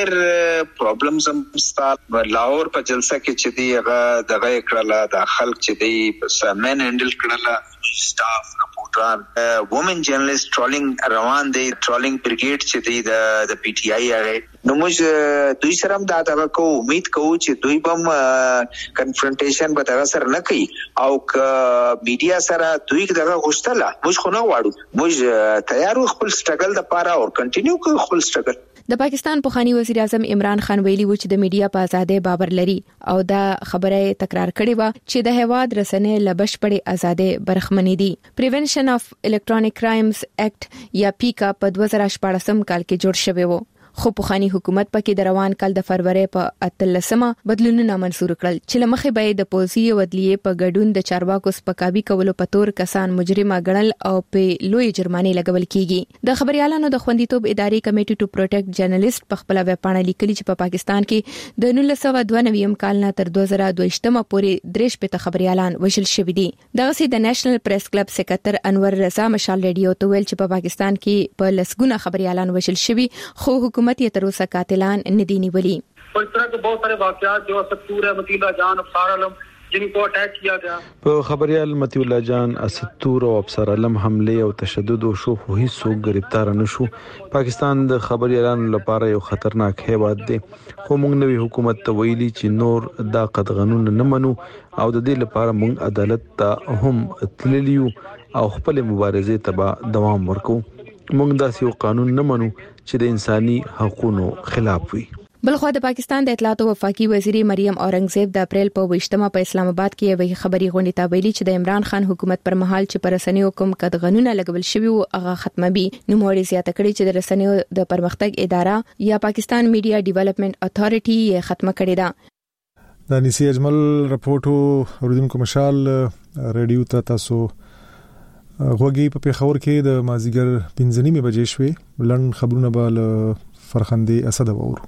ډېر پرابلمز هم ستاسو لاهور په جلسه کې چې دی هغه دغه کړه د خلک چې دی سمن هندل کړه staff reporter women journalist trolling روان دي trolling brigade چې دی د پی ټی آی هغه نو موږ دوی سره هم دا کو امید کوو چې دوی بم کنفرنټیشن به تر سره نه کوي او میډیا سره دوی دغه غوښتله موږ خو نه واړو موږ تیار خپل سټرګل د پاره او کنټینیو کوو خپل سټرګل. د پاکستان پخوانی وزیر اعظم عمران خان ویلي و چې د میډیا په ازادۍ باور لري او دا خبره تکرار کړې و چې د هواد رسنۍ لبش پړې ازادۍ برخمنې دي. پریونشن اف الکترونیک کرایمز ایکټ یا پیکا په 2014 کال کې جوړ شوی و. خو پخوانی حکومت پکې د روان کال د فروری په 13مه بدلونونه منسور کړل چې لمخې به د پولیسي ودلیې په ګډون د چارواکو سپکاوي کولو په تور کسان مجرمه ګڼل او په لوی جرمانه لګول کیږي. د خبريالانو د خوندیتوب ادارې کمیټي ټو پروټیکټ جرنالست په خپل ویب پاڼه لیکلي چې په پاکستان کې د 1992 کال نه تر 2022 پورې 3 خبريالان وژل شوي دي. دغه سي د نېشنل پریس کلب سکرټر انور رضا مشال ریډیو ته ویل چې په پاکستان کې په لسګونه خبريالان وژل شوي خو حکومت یې تر اوسه قاتلان نه دي نیولي. और इस तरह के बहुत सारे वाकयात जो सकूर है वकीला जान अफसार आलम जिनको अटैक किया गया. په خبريال متي الله جان اسطور او افسر علم حمله او تشدد او شو هیڅ څوک گرفتار نشو. پاکستان د خبريالانو لپاره یو خطرناک هیواد دی، خو موږ نوې حکومت ته ویلي چې نور دا قانون نه منو او د دې لپاره موږ عدالت ته هم تللیو او خپل مبارزه ته دوام ورکو. موږ داسې یو قانون نه منو چې د انساني حقوقو خلاف وي. بلخو د پاکستان د اطلاعات او وفاقي وزیر مریم اورنګزیب د اپریل په 28مه په اسلام آباد کې یو خبري غونډه ته ویلي چې د عمران خان حکومت پر مهال چې پر رسنیو کوم قدغنونه لګول شوی او هغه ختموي. نو موري زیاته کړي چې د رسنیو د پرمختګ اداره یا پاکستان میډیا ډیولپمنٹ اتھارټي یې ختمه کړې ده. د نسی اجمل رپورټو اوریدونکو مشال ریډیو ته تاسو غوږی په پیښور کې د مازیګر 15 بجې شوې. لړن خبرونه به له فرخندي اسد وورو.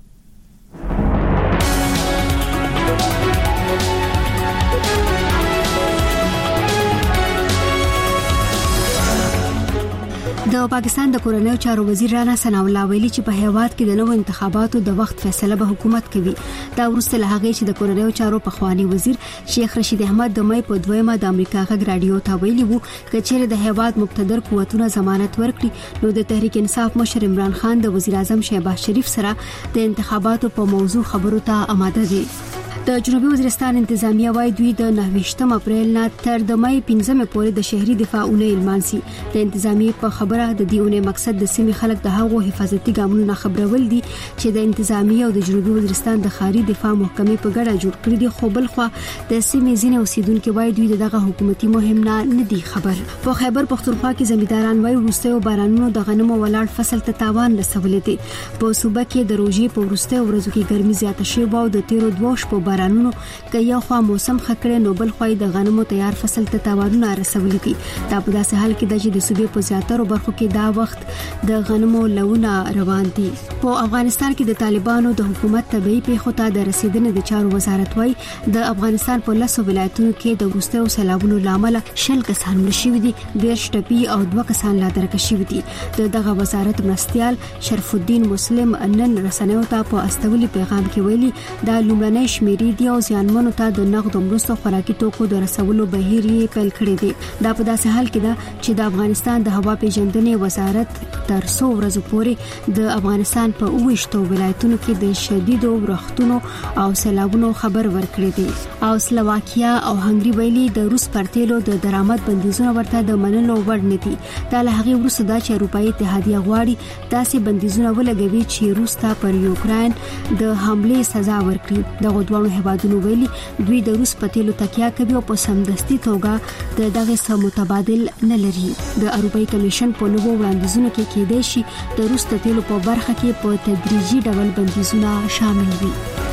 د پاکستان د کورنیو چارو وزیر رانا ثناء الله ویلي چې په هیواد کې د نوو انتخاباتو د وخت فیصله به حکومت کوي. دا ورسته له هغه چې د کورنیو چارو په خواني وزیر شیخ رشید احمد د مې په 2مه د امریکا غږ رادیو ته ویلي وو چې چیرې د هیواد مقتدر قوتونه ضمانت ورکړي نو د تحریک انصاف مشر عمران خان د وزیر اعظم شهباز شریف سره د انتخاباتو په موضوع خبرو ته آماده دي. د جنوبي وزیرستان انتظامیه وايي دوی د 29 اپریل نه تر د مې 15 پورې د شهري دفاعونه اعلان سي. د انتظامیه په خبره د دیونه مقصد د سیمې خلک د هغو حفاظتي ګامونو نه خبرول دي چې د انتظامیه او د جنوبي وزیرستان د خاري دفاع محکمې په ګډه جوړ کړی دي. خو بل خو د سیمې ځینې اوسیدونکو وايي دوی دغه حکومتي مهم نه دي خبر. په خیبر پختونخوا کې زمینداران وايي وروستیو بارانونو د غنمو ولاړ فصل ته تاوان رسولې دي. په صوبه کې د روزي په وروستیو ورځو کې ګرمي زیاته شوه او د تیرو 2 شپو بارانونو که یو خوا موسم خکړې نو بل خو د غنمو تیار فصل ته تاوانونه رسولې دي. دا په داسې حال کې د صوبې په زیاتره برخو کې دا وخت د غنمو لونه روان دي. په افغانستان کې د طالبانو د حکومت تبعی پیښو ته د رسیدنې د چارو وزارت وايي د افغانستان په 10 ولایتونو کې د وروستیو سیلابونو لامل 10 کسان مړ شوي دي، 10 ټپي او 2 کسان لا درک شوي دي. دغه وزارت مرستيال شرف الدین مسلم نن رسنیو ته په استولي پیغام کې ویلي دا لومړنۍ شمیرې دی او ځانمنو ته د نقد مرستو خوراکي توکو د رسولو بهیر یې پیل کړی دی. دا په داسې حال کې ده چې د افغانستان د هوا پیژندنې وزارت تر 100 ورځې پورې د افغانستان په 28 ولایتونو کې د شدیدو ورښتونو او سیلابونو خبر ورکړی دی. او سلواکیا او هنګری ویلي د روس پرتېلو د درآمد بندیزونه ورته د منلو وړ نه دي. دا له هغه وروسته د اروپאי اتحادیه غواړي داسې بندیزونه ولګوي چې روس ته پر یوکرين د حمله سزا ورکړي. دغه دوه هیوادونو ویلي دوی د روس په تیلو تکیه کوي او په سمدستي توګه د دغه سم متبادل نه لري. د اروپאי کمیشن په نوو وړاندیزونو کې کېدای شي د روس د تیلو په برخه کې په تدریجي ډول بندیزونه شامل وي.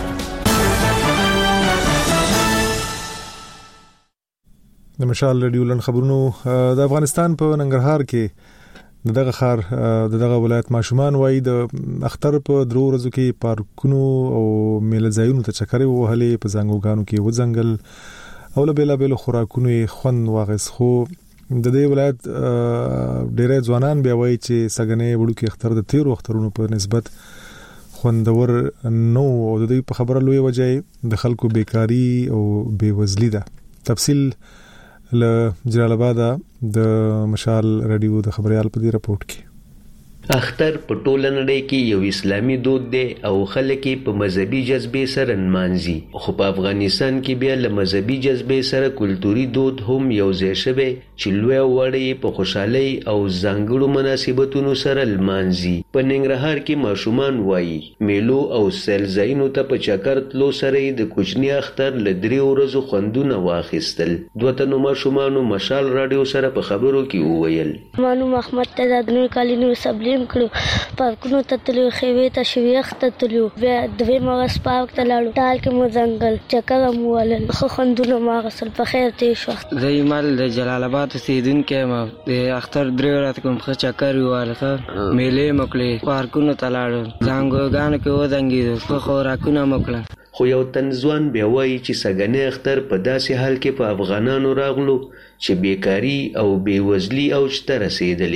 د مشال ریډیو لن خبرونو د افغانستان په ننګرهار کې دغه خار دغه ولایت ماشومان وای د اختر په درو ورځو کې پارکونو او میله ځایونو ته چکرې وهلې په زنګوګانو کې وځنګل او له بیلا بیل خوراکونو خون واغس. خو د دې ولایت ډېر ځوانان بیا وای چې سګنې وړو کې اختر د تیرو اخترونو په نسبت خوندور نو او د دې په خبره لوی وجه د خلکو بیکاری او بیوزلی ده. تفصیل له جلال آباد د مشال رادیو د خبريال په دې رپورت کې. اختر په ټوله نړۍ کې یو اسلامي دود دی او خلک په مذهبي جذبې سره نمانځي. خو په افغانستان کې بیا له مذهبي جذبې سره کلتوري دود هم یو ځای شوی چې لوی وړي په خوشحالي او ځانګړو مناسبتونو سره نمانځي. په ننګرهار کې ماشومان وایي میلو او سیلزاینو ته په چکر تلو سره د کوچني اختر له 3 ورځو خوندونه واخیستل. دوه تنو ماشومانو مشال رادیو سره په خبرو کې وویل مانو محمد تزادنو کالینو سبلی کړو پارکونو ته تلو خېوي ته شويخ ته تلو بیا دوی مغس پارک ته لاړو ټال کې مو ځنګل چکر مو ولل خو خوندونه ما غسل په خیر ته شو. زې مال د جلال آباد سیدونکو ما د اختر درې ورځې کوم ښه چکر واله میلې مکلې پارکونو ته لاړو ځنګوګان کې ودانګې خو خوراکونه مکلل. خو یو تنځوان بیا وایي چې سګنې اختر په داسې حال کې په افغانانو راغلو چې بیکاری او بیوزلی اوج ته رسیدلې ده.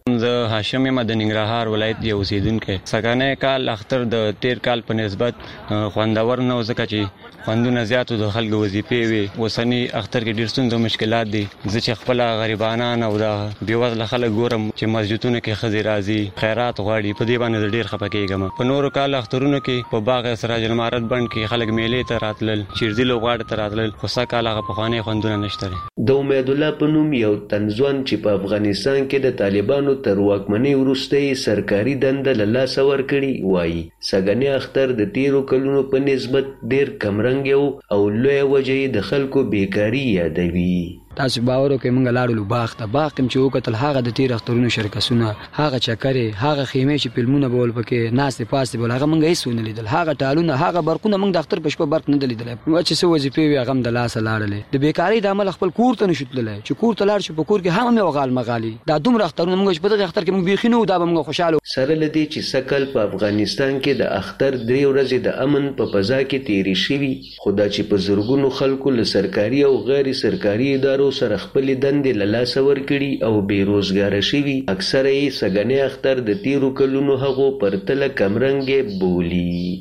زه هاشم یم د ننګرهار ولایت یو اوسیدونکی. سګانه کال اختر د 13 کال په نسبت خوندور نه وزکه چې خوندونه زیاتو د خلکو وظیفې وي. وسنی اختر کې ډیر ستونزې مشکلات دي. زه چې خپل غریبانان او د بیوزله خلک ګورم چې مسجدونو کې خزي راځي خیرات غواړي، په دې باندې ډیر خپه کېږم. په نورو کال اخترونو کې په باغ سراج المعارض بند کې خلک میلې ته راتلل، چیرزي لوغاړه ته راتلل، خو سکه هغه په خوانې خوندونه نشته. د امید الله په نوم یو تنځوان چې په افغانستان کې د طالبانو تر واکمنۍ وروسته سرکاري دنده له لاسه ورکړې وایي سګنې اختر د 13 کلونو په نسبت ډیر کمرنګ او لوی وجې د خلکو بیکاری یادوي. تاسو باور وکړئ موږ لاړو باغ ته، باغ کوم چې وکتل هغه د 13 اخترونو شرکتونه، هغه چکرې، هغه خیمې چې فلمونه بول پکې ناستې پاستې بول، هغه موږ هیڅ ونه لیدل. هغه ټالونه، هغه برقونه موږ د اختر په شپه برق نه لیدل. چې څه وظیفې وي هغه د لاسه لاړلې. د بیکاری د عمل خپل کور ته نشو تللی، چې کور ته لاړ شو په کور کې هم مې وغال مغالي. دا دومره اخترونه موږ په دغه اختر کې موږ بيخینو، دا به موږ خوشاله سره لدی چې سکل په افغانستان کې د اختر 3 ورځې د امن په فضا کې تیری شوي، خدا چې په زرګونو خلکو له سرکاري او غیر سرکاري ادارو سره خپل دندې له لاسه ورکړي او بیروزګاره شوي. اکثره یې سګنې اختر د 13 کلونو هغو پرتله کمرنګې بولي.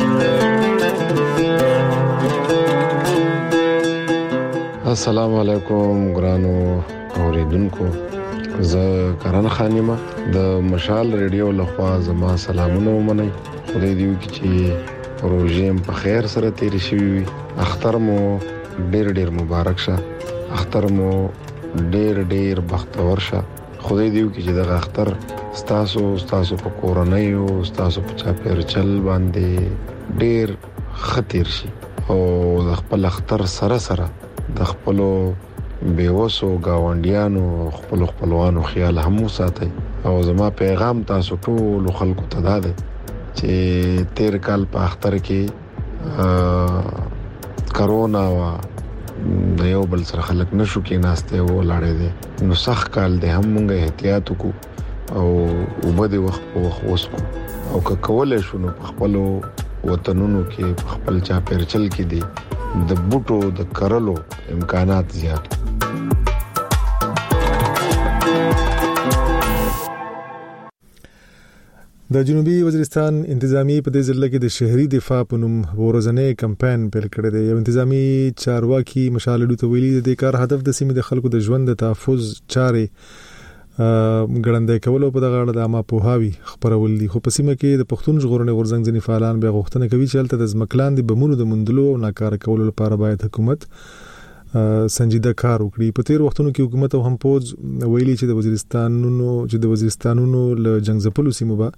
السلام علیکم ګرانو اوریدونکو، زه کرن خان یم د مشال ریډیو لخوا. زما سلامونه ومنئ. خدای دې وکړي چې پروژې په خیر سره تیرې شوي وي. اختر مو ډیر ډیر مبارک شه، اختر مو ډیر ډیر بختور شه. خدای دې وکړي چې دغه اختر ستاسو په کورنۍ او ستاسو په چاپیرچل باندې ډیر خطر شي او د خپل اختر سره سره د خپلو بیوسو گاونډیانو خپل خپلوانو خیال هم وساتئ. او زما پیغام تاسو ټول خلکو ته دا دی چې 13 کال په اختر کې کرونا وا د یو بل سره خلک نشو کې ناشته و لاړې دي، نو سخت کال دی هم موږ احتیاط وکړو او وبد وخت په وخت وسکو او که کولای شو نو په خپل وطنونو کې په خپل چاپیرچل کې دي د بوټو د کرلو امکانات زیات. د جنوبي وزیرستان انتظامی په دې ځل کې د شهري دفاع په نوم ورځنی کمپاین پیل کړی دی. یو انتظامی چارواکي مشالډو ته ویلي د کار هدف د سیمې د خلکو د ژوند د تحفظ چارې ګړندې کول او په دغه اړه د عامه پوهاوی خبرول دي. خو په سیمه کې د پښتون ژغورنې غورځنګ ځینې فعالان بیا غوښتنه کوي چې هلته د ځمکلاندې بمونو د موندلو او ناکاره کولو لپاره باید حکومت سنجیده کار وکړي. په تیر وختونو کې حکومت او هم پوز ویلي چې د وزیرستانونو له جنگ ځپلو سیمو به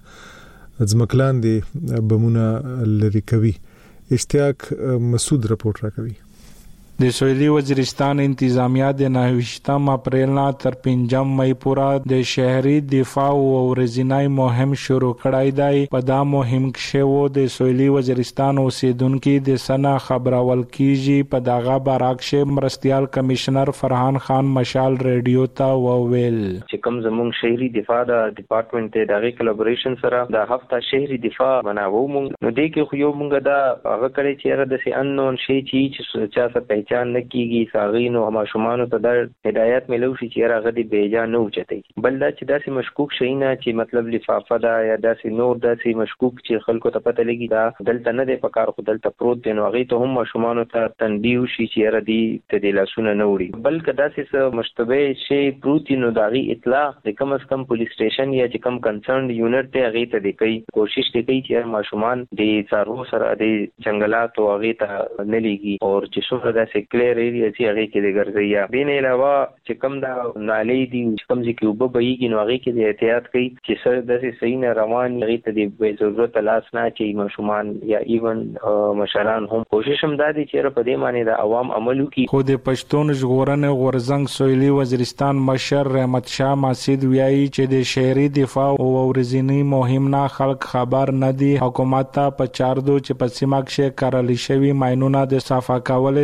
ځمکلاندې بمونه لري کوي. اشتیاق مسعود رپورټ راکوي. د سویلي وزیرستان انتظامیه د 29 اپریل نه تر 5 مې پورې د شهري دفاع او ورځنی مهم شروع کړای دی. په دا مهم کې د سویلي وزیرستان اوسیدونکو د سنا خبرول کیږي. په دغه برعکس مرستيال کمشنر فرحان خان مشال ریډیو ته وویل چې کوم زموږ شهري دفاع د ډپارټمنټ ته دغه کلابوریشن سره د هفته شهري دفاع بناوو مونږ نو دې کې خو یو مونږ دا هغه کړی چې را د سي انون شي چې چا څه چان نکیږي ساغینو او ماشومان ته د هدایت ملو شي چې راغلي دی بیجا نه اوچتي. بل دا چې داسې مشکوک شي نه چې مطلب لفافه دا یا داسې نور داسې مشکوک چې خلکو ته پته لګي دا دلته نه دی پکار خو دلته پروت دی، نو هغه ته هم ماشومان ته تنبیه شي چې را دي ته د لاسونه نه وړي. بلکې داسې مشتبه شي پروت نو داغي اطلاع د کم از کم پولیس سټیشن یا چې کم کنسرن یونټ ته هغه ته دی کوي کوشش کوي چې ماشومان د څارو سره د جنگلات او هغه ته نه لګي او چې څومره داسې کلیر ایریا چې هغه کې د ګرځي. بین علاوه چې کم دا نالې دي چې کم ځکه وب بهيږي نو هغه کې د احتیاط کوي چې سره داسې صحیح نه روان هغه ته د بې ضرورت لاس نه چې ماشومان یا ایون مشران هم کوشش هم دادي چې په دې معنی د عوام عمل وکړي. خو د پښتون ژغورنې غورځنګ سویلي وزیرستان مشر رحمت شاه ماسید ویایي چې د شهري دفاع او ورځنی مهم نه خلک خبر نه دي. حکومت ته په چاردو چې په سیمه کې کارل شوی ماينونه د صفا کولو د پوره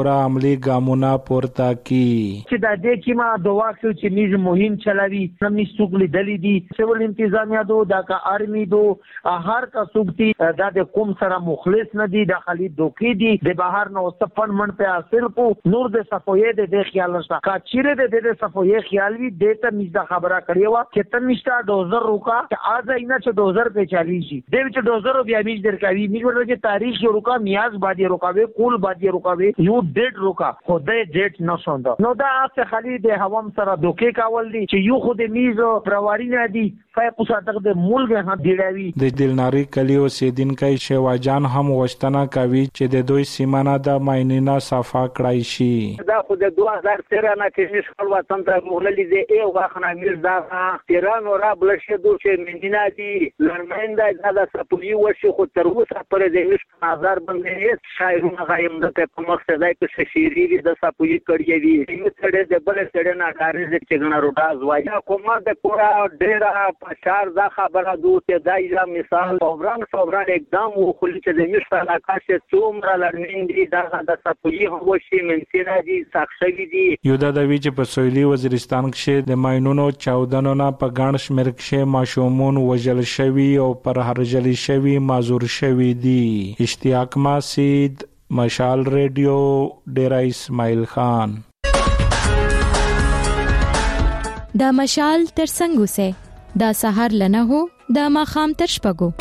لپاره عملی ګامونه پورته کړي چې د دې کې ما دوا کوي چې میز مهم چلاوي نمې سوق لیدلې دي سیول انتظامیه دو دا کا آرمي دو هر کا سوقتي دا د کوم سره مخلص نه دي داخلي دوکي دي د بهر نو صفن من په حاصل کو نور د صفوی د خیال نشته کا چیرې د صفوی خیال وی دته میز دا خبره کړی و چې تم میشتا دوزر روکا چې از اینا چې دوزر په 40 شي د چې دوزر بیا میز درکوي میز ورته تاریخ یو روکا میاز باندې روکاوي کول باندې روکاوي یو ډیټ روکا خدای ډیټ نه سوند نو دا څه خالي د هوام سره دوکي کول دي چې یو خود میز پرواري نه دي فایق صادق د ملک نه دیړوي د دلناری کلیو سیدینکای شواجان هم غوښتنه کوي چې د دوی سیمانه د ماینینا صفا کړای شي دا خو د 2013 نه کې نشول وطن ته مولل دي او واخنا میز دا تیران او را بلشه دو چې مندینا دي لرمنده دا سپوی وشي خو تر اوسه پر دې نش نظر باندې شاعرونه غایم د په مقصد دی چې شيري د سپوی کړی دی چې د بل سره نه کاري چې ګنا روډاز وایي کومه د پورا ډېر پشار دا خبره دوته دایره مثال صبران اقدام وکړي چې د مشت علاقه چې څومره لرمندي دا د سپوی وشي منځنه دي ساخشوي دي یو د دوی چې په سویلي وزیرستان کې د ماینونو چاودنو نه په ګڼ شمېر کې ماشومان وژل شوي او پر هرجلی شوي معذور شوي دي اشتیاق ماسید مشال ریډیو ډیرا اسماعیل خان دا مشال تر څنګه سه دا سحر لنه هو دا ماخام تر شپګو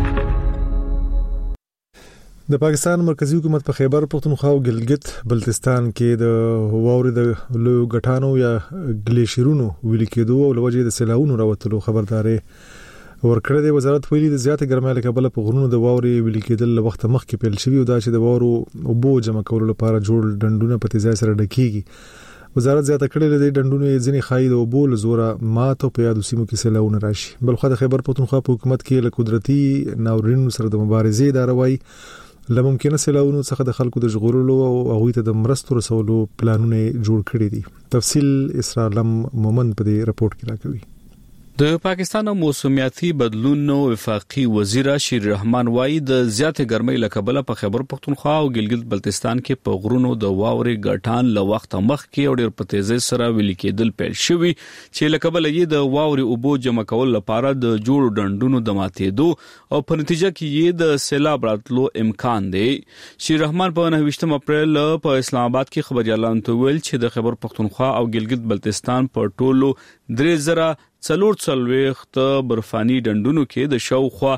د پاکستان مرکزی حکومت په خیبر پختونخوا او ګلګت بلتستان کې د واوري د لوی غټانو یا ګلیشیرونو ویل کېدو او لوجه د سیلاونو راوتلو خبرداري ورکړه د وزارت ویلي د زیاتې ګرمۍ له کبله په غرونو د واوري ویل کېدل وخت مخکې پیل شوی او دا چې د واورو او بو جمع کولو لپاره جوړ ډندونه په تیزای سره ډکیږي وزارت زیاته کړې د ډندونو ځینې خاید او بول زوره ماته په یادو سیمو کې سیلاونه راشي بلخو د خیبر پختونخوا په حکومت کې له قدرتي ناورینونو سره د مبارزې اداروي لممکنه سیلاونو څخه د خلکو د ژغورلو او هغوی ته د مرستو رسولو پلانونه جوړ کړي دي تفصیل اسرالم مومن په دې رپورت کې راکوي د پاکستان موسمیاتي بدلونونو وفاقي وزیر شیر رحمان وایي د زیاتې ګرمۍ له کبله په خیبر پختونخوا او ګلګت بلتستان کې په غرونو د واوري غټان له وخت مخکې او ډېر په تیزۍ سره ویل کېدل پیل شوی چې له کبله یې د واوري اوبو جمع کول لپاره د جوړ ډندونو د ماتېدو او په نتیجه کې یې د سیلاب راتلو امکان دی شیر رحمان په 29 اپریل په اسلام آباد کې خبريالان ته ویل چې د خیبر پختونخوا او ګلګت بلتستان په ټولو 3040 برفانی ډندونو کې د شاوخوا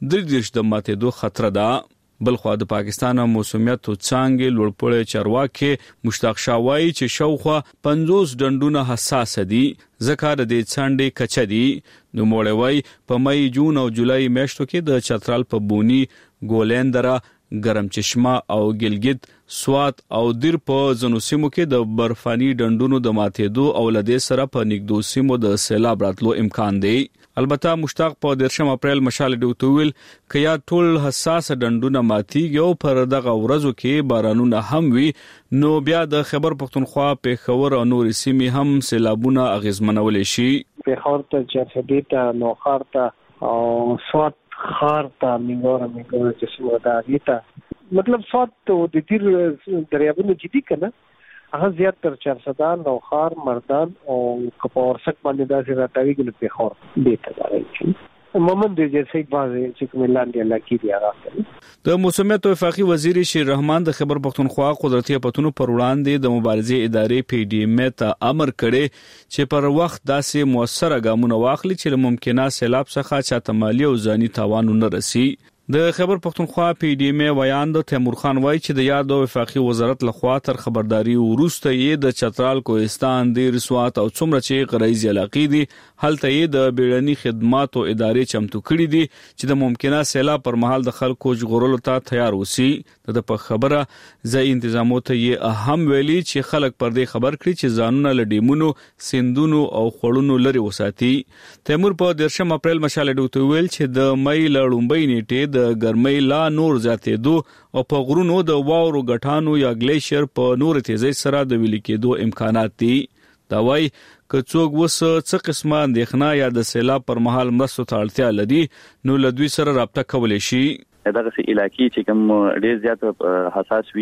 30 د ماتېدو خطر ده بلخو د پاکستان موسمیات څنګه لوړپوړی چارواکي مشتاق شاوای چې شاوخوا 50 ډندونه حساس دي ځکه د څنډې کچ دي نو موړوي په مې جون او جولای میاشتو کې د چترال په بونی ګولندرا ګرم چشمه او ګلګت سوات او دیر په زنو سیمو کې د برفانی ډندونو د ماتېدو او لدې سره په نګدو سیمو د سیلاب راتلو امکان دی البته مشتاق په 13 اپریل مشال ډوتویل کیا ټول حساس ډندونه ماتيږي او پر دغه ورځو کې بارانونه هم وي نو بیا د خیبر پختونخوا په خور او نور سیمې هم سیلابونه اغیزمنول شي په خور ته چرفدیتا نو خارته او سوات خارته میګور چې سمو دا دیتا مطلب سوات د تیر دریابونو جدي کنه هغه زیات تر 400 نو خار مردان او کپورسک باندې دا زیات راټوي په خور دیتا راځي مومن د جیسې بازه چې کوملاندې علاقې دی راځي د موسمیات وفاقي وزیر شیر رحمان د خیبر پختونخوا قدرتي پتونو پر وړاندې د مبارزې ادارې پی ډی ایم ته امر کړي چې پر وخت داسې موثره ګامونه واخلي چې ممکنه سیلاب څخه چاته مالی او ځاني تاوان نه رسي د خیبر پختونخوا پی ډی ایم ویان د تیمور خان وای چې د یاد او وفاقي وزارت لخوا تر خبرداري وروسته یې د چترال کوهستان د رسوات او څومره چې غریزي علاقې دي هلته یې د بیړني خدماتو ادارې چمتو کړي دي چې د ممکنه سیلاب پر مهال د خلکو ژغورلو ته تیار وسی د په خبره ځای انتظامات یې اهم ویلي چې خلک پر دې خبر کړي چې ځانونه لډیمونو سندونو او خړونو لري وساتي تیمور په 13 اپریل مشال ډوته ویل چې د مې لړومبۍ نیټه د ګرمۍ لا نور زیاتېدو او په غرونو د واورو غټانو یا ګلیشر په نور تیزۍ سره د ویل کېدو امکانات دي دا وای که څوک وسه څه قسمه اندېښنه یا د سیلاب پر مهال مرستو ته اړتیا لري نو له دوی سره رابطه کولی شي دغه علاقې چې کوم ډېر زیات حساس وي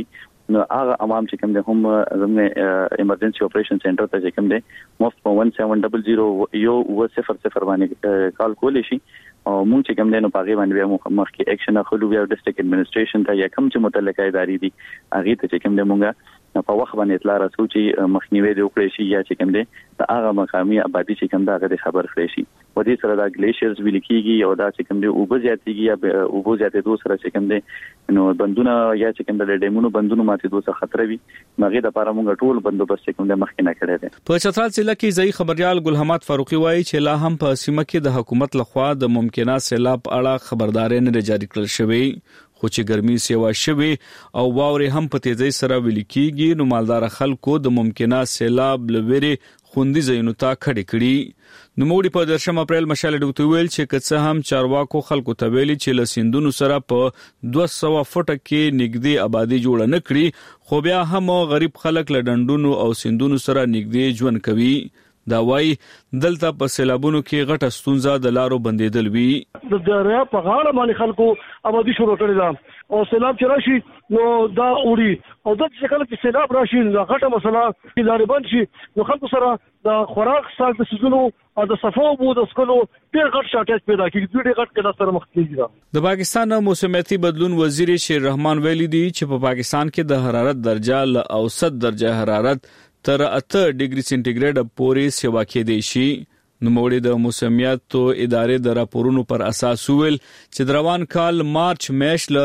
نو هغه عوام چې کوم دي هم زموږ ایمرجنسي اپریشن سنټر ته چې کوم دي مفت په 1700 یو 00 باندې کال کولی شي او موږ چې کوم دي نو پاغي باندې مخکې اکشن اخلو بیا ډیسټریکټ ایڈمنسټریشن ته یا کوم چې متعلقه ادارې دي هغه ته چې کوم دي موږ په وخت باندې اطلاع راځو چې مخنیوي دی وکړي شي یا چې کوم دي دا هغه مقامي آبادی چې کوم دا هغه خبر کړي شي و دې سره دا ګلیشیرز ویل کیږي او دا چې کوم دي او بزیاتيږي یا او بزیاتې دوه سره چې کوم دي نو بندونه یا چې کوم د ډیمونو بندونو ماته دوه خطر وي مغه د لپاره موږ ټول بندوبست کوم د مخکې نه کړی دی په چترال ضلع کې ځای خبريال ګل حماد فاروقي وایي چې لا هم په سیمه کې د حکومت لخوا د ممکنه سیلاب اړه خبرداري نه جاری کړل شوې خو چې ګرمي سیوا شوي او واوري هم په تیزی سره ویل کیږي نو مالدار خلکو د ممکنه سیلاب لوري خوندي زینو ته کړي کړي نو موږ په 10 اپریل مشال ډوته ویل چې کڅه هم چارواکو خلکو ته ویلي چې لسیندونو سره په 200 فټه کې نږدې آبادی جوړ نه کړي خو بیا هم غریب خلک لډندونو او سیندونو سره نږدې ژوند کوي دا وای دلته په سیلابونو کې غټه ستونزه د لارو بندیدل وی د دریا په غاړه باندې خلکو آبادی شروع کړی دا او سیلاب چې راشي نو دا وړي او د څه کله چې سیلاب راشي دا غټه مسله چې لارې بند شي نو خلکو سره د خوراک ساز د سيزونو او د صفو بو د سکلو ډېر غټ شاټیج پیدا کیږي ډېر غټ کله سره مخ کیږي د پاکستان موسمیاتي بدلون وزیر شیر رحمان ویلي دی چې په پاکستان کې د حرارت درجه ل اوسط درجه حرارت تر 8 ډیګري سنټیګریډ پورې سیوا کې دی شي نو موږ د موسمیاتو ادارې د راپورونو پر اساس ویل چې روان کال مارچ میاشت له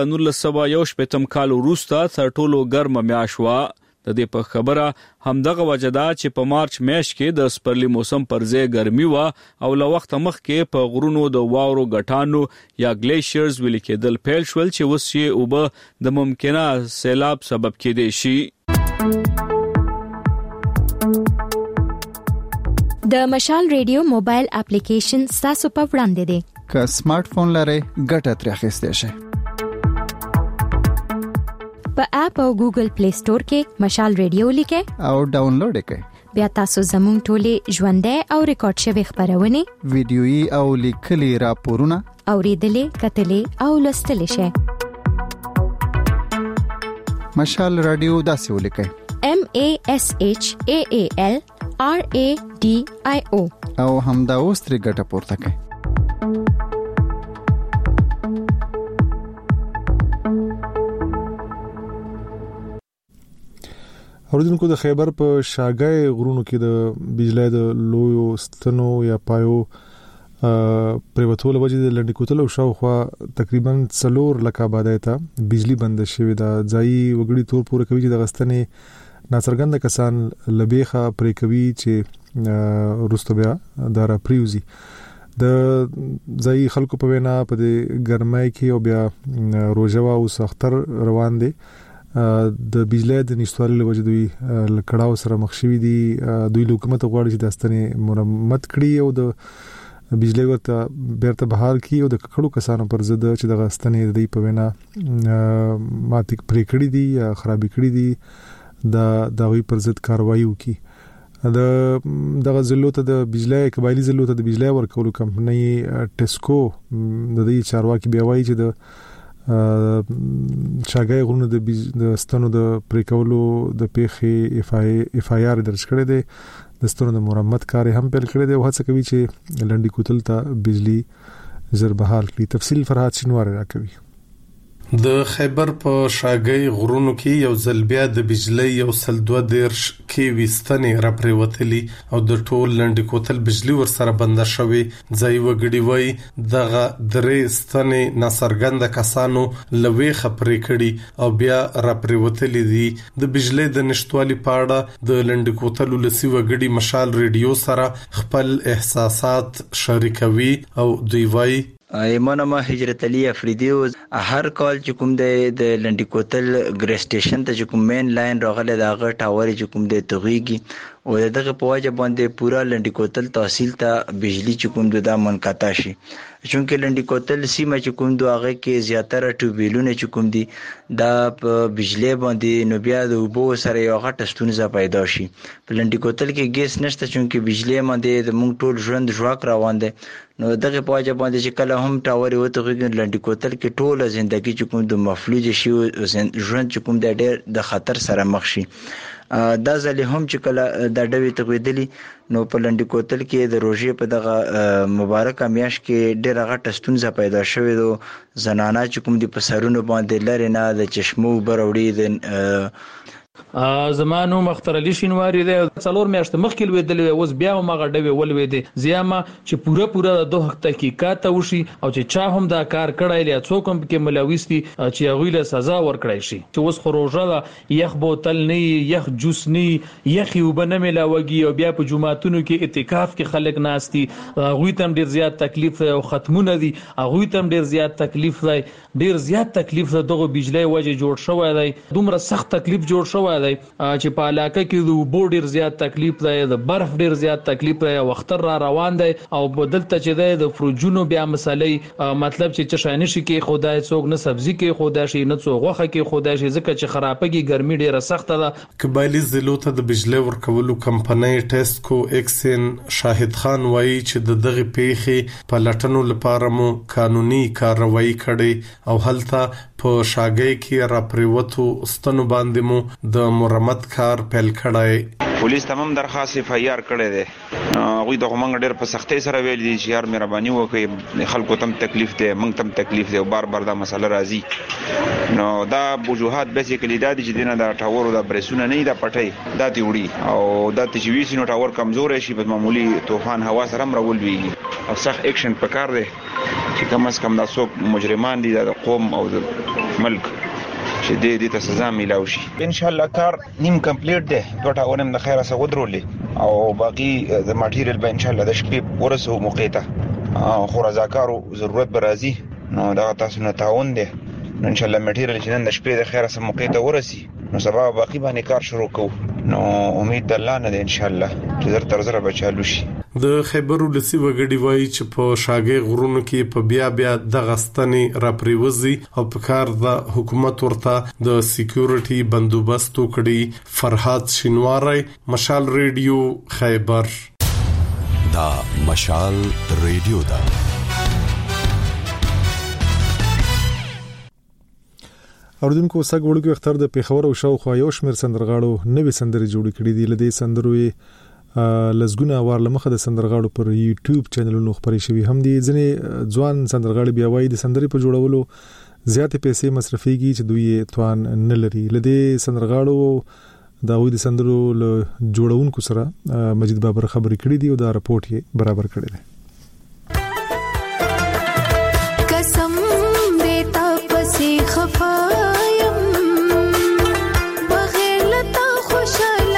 1921 کال وروسته تر ټولو ګرمه میاشت و د دې په خبره همدغه وجدا چې په مارچ میاشت کې د سپرلی موسم پر ځای ګرمي و او له وخت مخکې په غرونو د واورو غټانو یا ګلیشیرز ویل کېدل پیل شول چې اوس یې اوبه د ممکنه سیلاب سبب کېدای شي د مشال ریډیو موبایل اپلیکیشن تاسو په وړاندې دی که سمارټ فون لرئ ګټه ترې اخیستئ شئ په اپ او ګوګل پلی سٹور کې مشال ریډیو لیکئ او ډاونلوډ کړئ بیا تاسو زموږ ټولې ژوندۍ او ریکارډ شوی خبرونه ویډیويي او لیکلي راپورونه اوریدلې کتلې او لوستلې شئ مشال رادیو داسې ولیکئ MASHAAL RADIO او همدا اوس ترې ګټه پورته کړئ اوریدونکو د خیبر په شاګای غرونو کې د بجلی د لویو ستنو یا پایو پریوتول وجې د لنډی کوتل او شاوخوا تقریبا 4 لک آبادی ته بجلی بند شوې ده ځای وګړي تور پوره کوي چې د غستنې ناڅرګند کسان لبیخه پرې کوي چې روستو بیا دار پریوزي د ځای خلکو په وینا په ګرمای کې او بیا روزوا او سختر روان دي د بجلی د نشټوالي له وجې دوی لکړاو سره مخ شوي دي دوی حکومت غواړي چې د ستنې مرمت کړي او د بجلی ورته بیرته بحال کړي او د ککړو کسانو پر ضد چې د ستنې د په وینا ماتې پرې کړي دي یا خرابې کړي دي د غوي پر ضد کاروایی وکړي دغه ضلعو ته د بجلی قبایلی ضلعو ته د بجلی ورکولو کمپنۍ ټیسکو د دې چارواکي بیا وایي چې د شاګای غرونو د ستنو د پریکولو د پیخي اف آی آر درج کړی دی د ستنو د مرمت کار هم پیل کړی دی او هڅه کوي چې لنډی کوتل ته بجلی زر بحال کړي تفصیل فرحات شینوار راکوي د خیبر په شاګای غرونو کې یو ځلبیا د بجلی یو سل 2 کې وستنې را پریوتلی او د ټول لنډی کوتل بجلی ور سره بند شوی ځای وګړي وای دغه درې ستنې ناصرګند کسانو لوي خبرې کړي او بیا را پریوتلی دي د بجلی د نشټوالي پاړه د لنډی کوتل لسی وګړي مشال ریډیو سره خپل احساسات شریکوي او دوی وای ایمانه ما هجرت علی افریدی هر کال چې کوم د لنډی کوتل ګری سټیشن ته چې کوم مین لاین راغله دا غ ټاور چې کوم د توغیږي او دغه په وجه باندې پورا لنډی کوتل تحصیل ته بجلی چې کوم د منقطع شي چونکه لنډی کوتل سیمه چې کوم دوغه کې زیاتره ټوبیلونه چې کوم دي دا په بجلی باندې نو بیا د وبو سره یو غټه ستونزه پیدا شي په لنډی کوتل کې ګیس نشته چونکه بجلی باندې د مونږ ټول ژوند ژواک روان دي نو دغه په وجه باندې چې کله هم ټاور وته غوږ لنډی کوتل کې ټول ژوندۍ چې کوم د مفلوج شي ژوند چې کوم د ډېر د خطر سره مخ شي دا ځلې هم چې کله د ډوي تغویدلی نو په لنډی کوتل کې د روژې په دغه مبارکه میاشت کې ډېر غټه ستونزه پیدا شوې ده زنانه چې کوم د پسرونو باندې لري نه د چشمو بروړي د زمانو مختار علي شینواری دی څلور میاشتې مخکې لویدلې اوس بیا مغه ډوي ولويدي زیاما چې پوره د تحقیقات وشي او چې چا هم دا کار کړای لري څوک هم کې ملوثي چې هغه له سزا ورکړای شي چې اوس خروجه یخ بوتل نه یخ جوس نه یخ وبنه ملاوږي او بیا په جمعاتونو کې اعتکاف کې خلک ناشتي هغه تم ډیر زیات تکلیف او ختمونه دي هغه تم ډیر زیات تکلیف دی ډیر زیات تکلیف دغه بجلی وجه جوړ شوی دی دومره سخت تکلیف جوړ شوی دی چې په علاقه کې د وبو ډیر زیات تکلیف دی د برف ډیر زیات تکلیف دی وخت را روان دی او بدلته چې د فروجونو بیا مسلې مطلب چې چشانه شي کې خدای څوک نه سبزی کې خدای شي نه څوک غوخه کې خدای شي ځکه چې خرابګي ګرمي ډیره سخت ده قبایلی ضلعو ته د بجلی ورکولو کمپنۍ ټیسکو ایکسن شاهد خان وایي چې د دغه پیښې په لټنو لپاره مو قانوني کاروایی کړې او هلته په شاګۍ کې را پریوتو ستنو باندې مو د مرمت کار پیل کړای پولیس تمام درخواست فایار کړی دی غوی د غمنګ ډېر په سختۍ سره ویل دي چې یار مهرباني وکړئ خلکو تم تکلیف دی موږ تم تکلیف دی او بار دا مسله راځي نو دا وجوهات بیسیکلی دا دي چې دینه دا ټاور او دا بریسونه نه دا پټي دا تیوړي او دا تجویز نو ټاور کمزور شي په معمولی طوفان هوا سره مرول وي او سخت اکشن پکار دی چې کم از کم دا څوک مجرمان دي د قوم او د ملک چې دې ته سزا میلاو شي ان شاء الله کار نیم کمپلیټ دی دوه اونم د خیره سره ودرولې او باقي د ماتیریال به ان شاء الله د شپې ورسو موقع ته خو رضاکارو ضرورت به راځي نو دا تاسو نه تعاون دی ان شاء الله ماتیریال چې نن د شپې د خیره سره موقع ته ورسي نو سبا باقي باندې کار شروع کوو نو امید الله نه دی ان شاء الله چې زر تر زر بچالو شي د خیبر ولسی وګړي وایي چې په شاګې غرونو کې په بیا د غستنې را پریوزي او په کار د حکومت ورته د سکیورټي بندوبست وکړي فرحات شینواری مشال ریډیو خیبر دا مشال ریډیو دا اوردونکو سګ وړو اختر د پیښور او شاوخوا یو شمېر سندرغاړو نوې سندرې جوړې کړې دي لدې سندرو لزګونه وارلمخه د سندرغاړو پر یوټیوب چینلونو خبرې شوی هم دي ځنې ځوان سندرغاړي بیا وایي د سندرې په جوړولو زیاتې پیسې مصرفيږي چې دوی توان نه لري لدې سندرغاړو دا وې د سندرو جوړونکو سره مجید بابر خبرې کړې دي او دا رپورت یې برابر کړی دی قسم دې تا پسې خفایم بغیر لتا خوشاله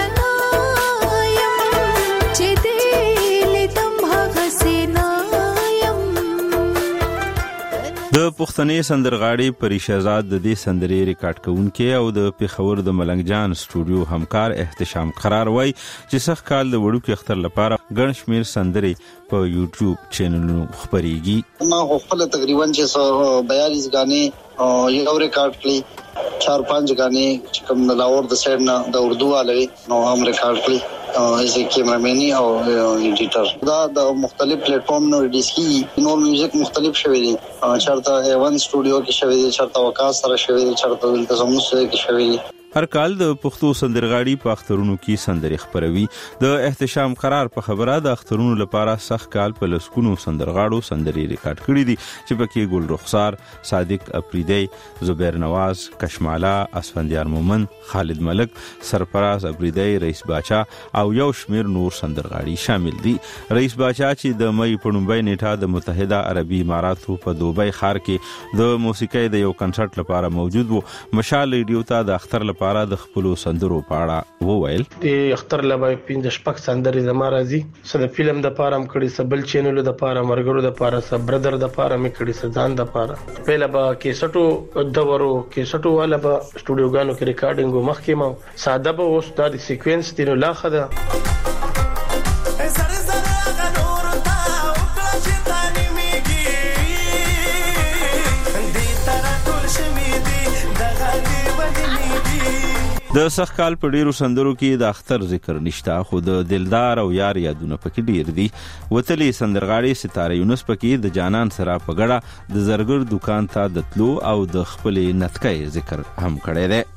د پښتني سندرغاړي پری شهزاد د دې سندرې ریکارډ کوونکې او د پیښور د ملنګ جان سټوډیو همکار احتشام قرار وای چې سخت کال د وړو کې اختر لپاره ګڼ شمیر سندرې په یوټیوب چینلونو خبريږي ما خپل تقریبا 42 غانې یو ریکارډ کړی 4-5 غانې چې کوم د لاهور د سایډ نه د اردو والي نو هم ریکارډ کړی ایز کیمرامین او ایډیټر دا د مختلف پلیټ فارم نو ډیسکی نو میوزیک مختلف شوی دي چرته A1 سټوډیو کې شوی دي چرته وکاس سره شوی دي چرته دلته زموږ سره کې شوی دي هر کال د پښتو سندرغاړي په اخترونو کې سندرې خبروي د احتشام قرار په خبره د اخترونو لپاره سخت کال په لسکونو سندرغاړو سندرې ریکارډ کړې دي چې پکې ګل رخسار صادق اپریدی زبیر نواز کشمالا اسفندیار مومن خالد ملک سرفراز اپریدی رئیس باچا او یو شمیر نور سندرغاړي شامل دي رئیس باچا چې د مې په لومبۍ نیټه د متحده عربي اماراتو په دوبۍ ښار کې د موسیقۍ د یو کنسرت لپاره موجود وو مشال ریډیو ته د اختر لپاره د خپل سندرو پاړه وویل د اختر لپاره 15 شپږ سندرې زما راځي سره فلم د پاره کړي سبل چینل د پاره مرګرو د پاره سب برادر د پاره مې کړي سزان د پاره پهله با کیسټو دورو کیسټو والا با سټوډیو غانو کې ریکارډینګ مخکې ما ساده به اوس د سیکوینس تینو لا خده د سخکال په ډیرو سندرو کې د اختر ذکر نشته، خو د دلدار او یار یادونه پکې ډیر دي. وتلې سندرغاړي ستاره یونس پکې د جانان سره په ګډه د زرګر دکان ته د تلو او د خپلې نتکۍ ذکر هم کړی دی.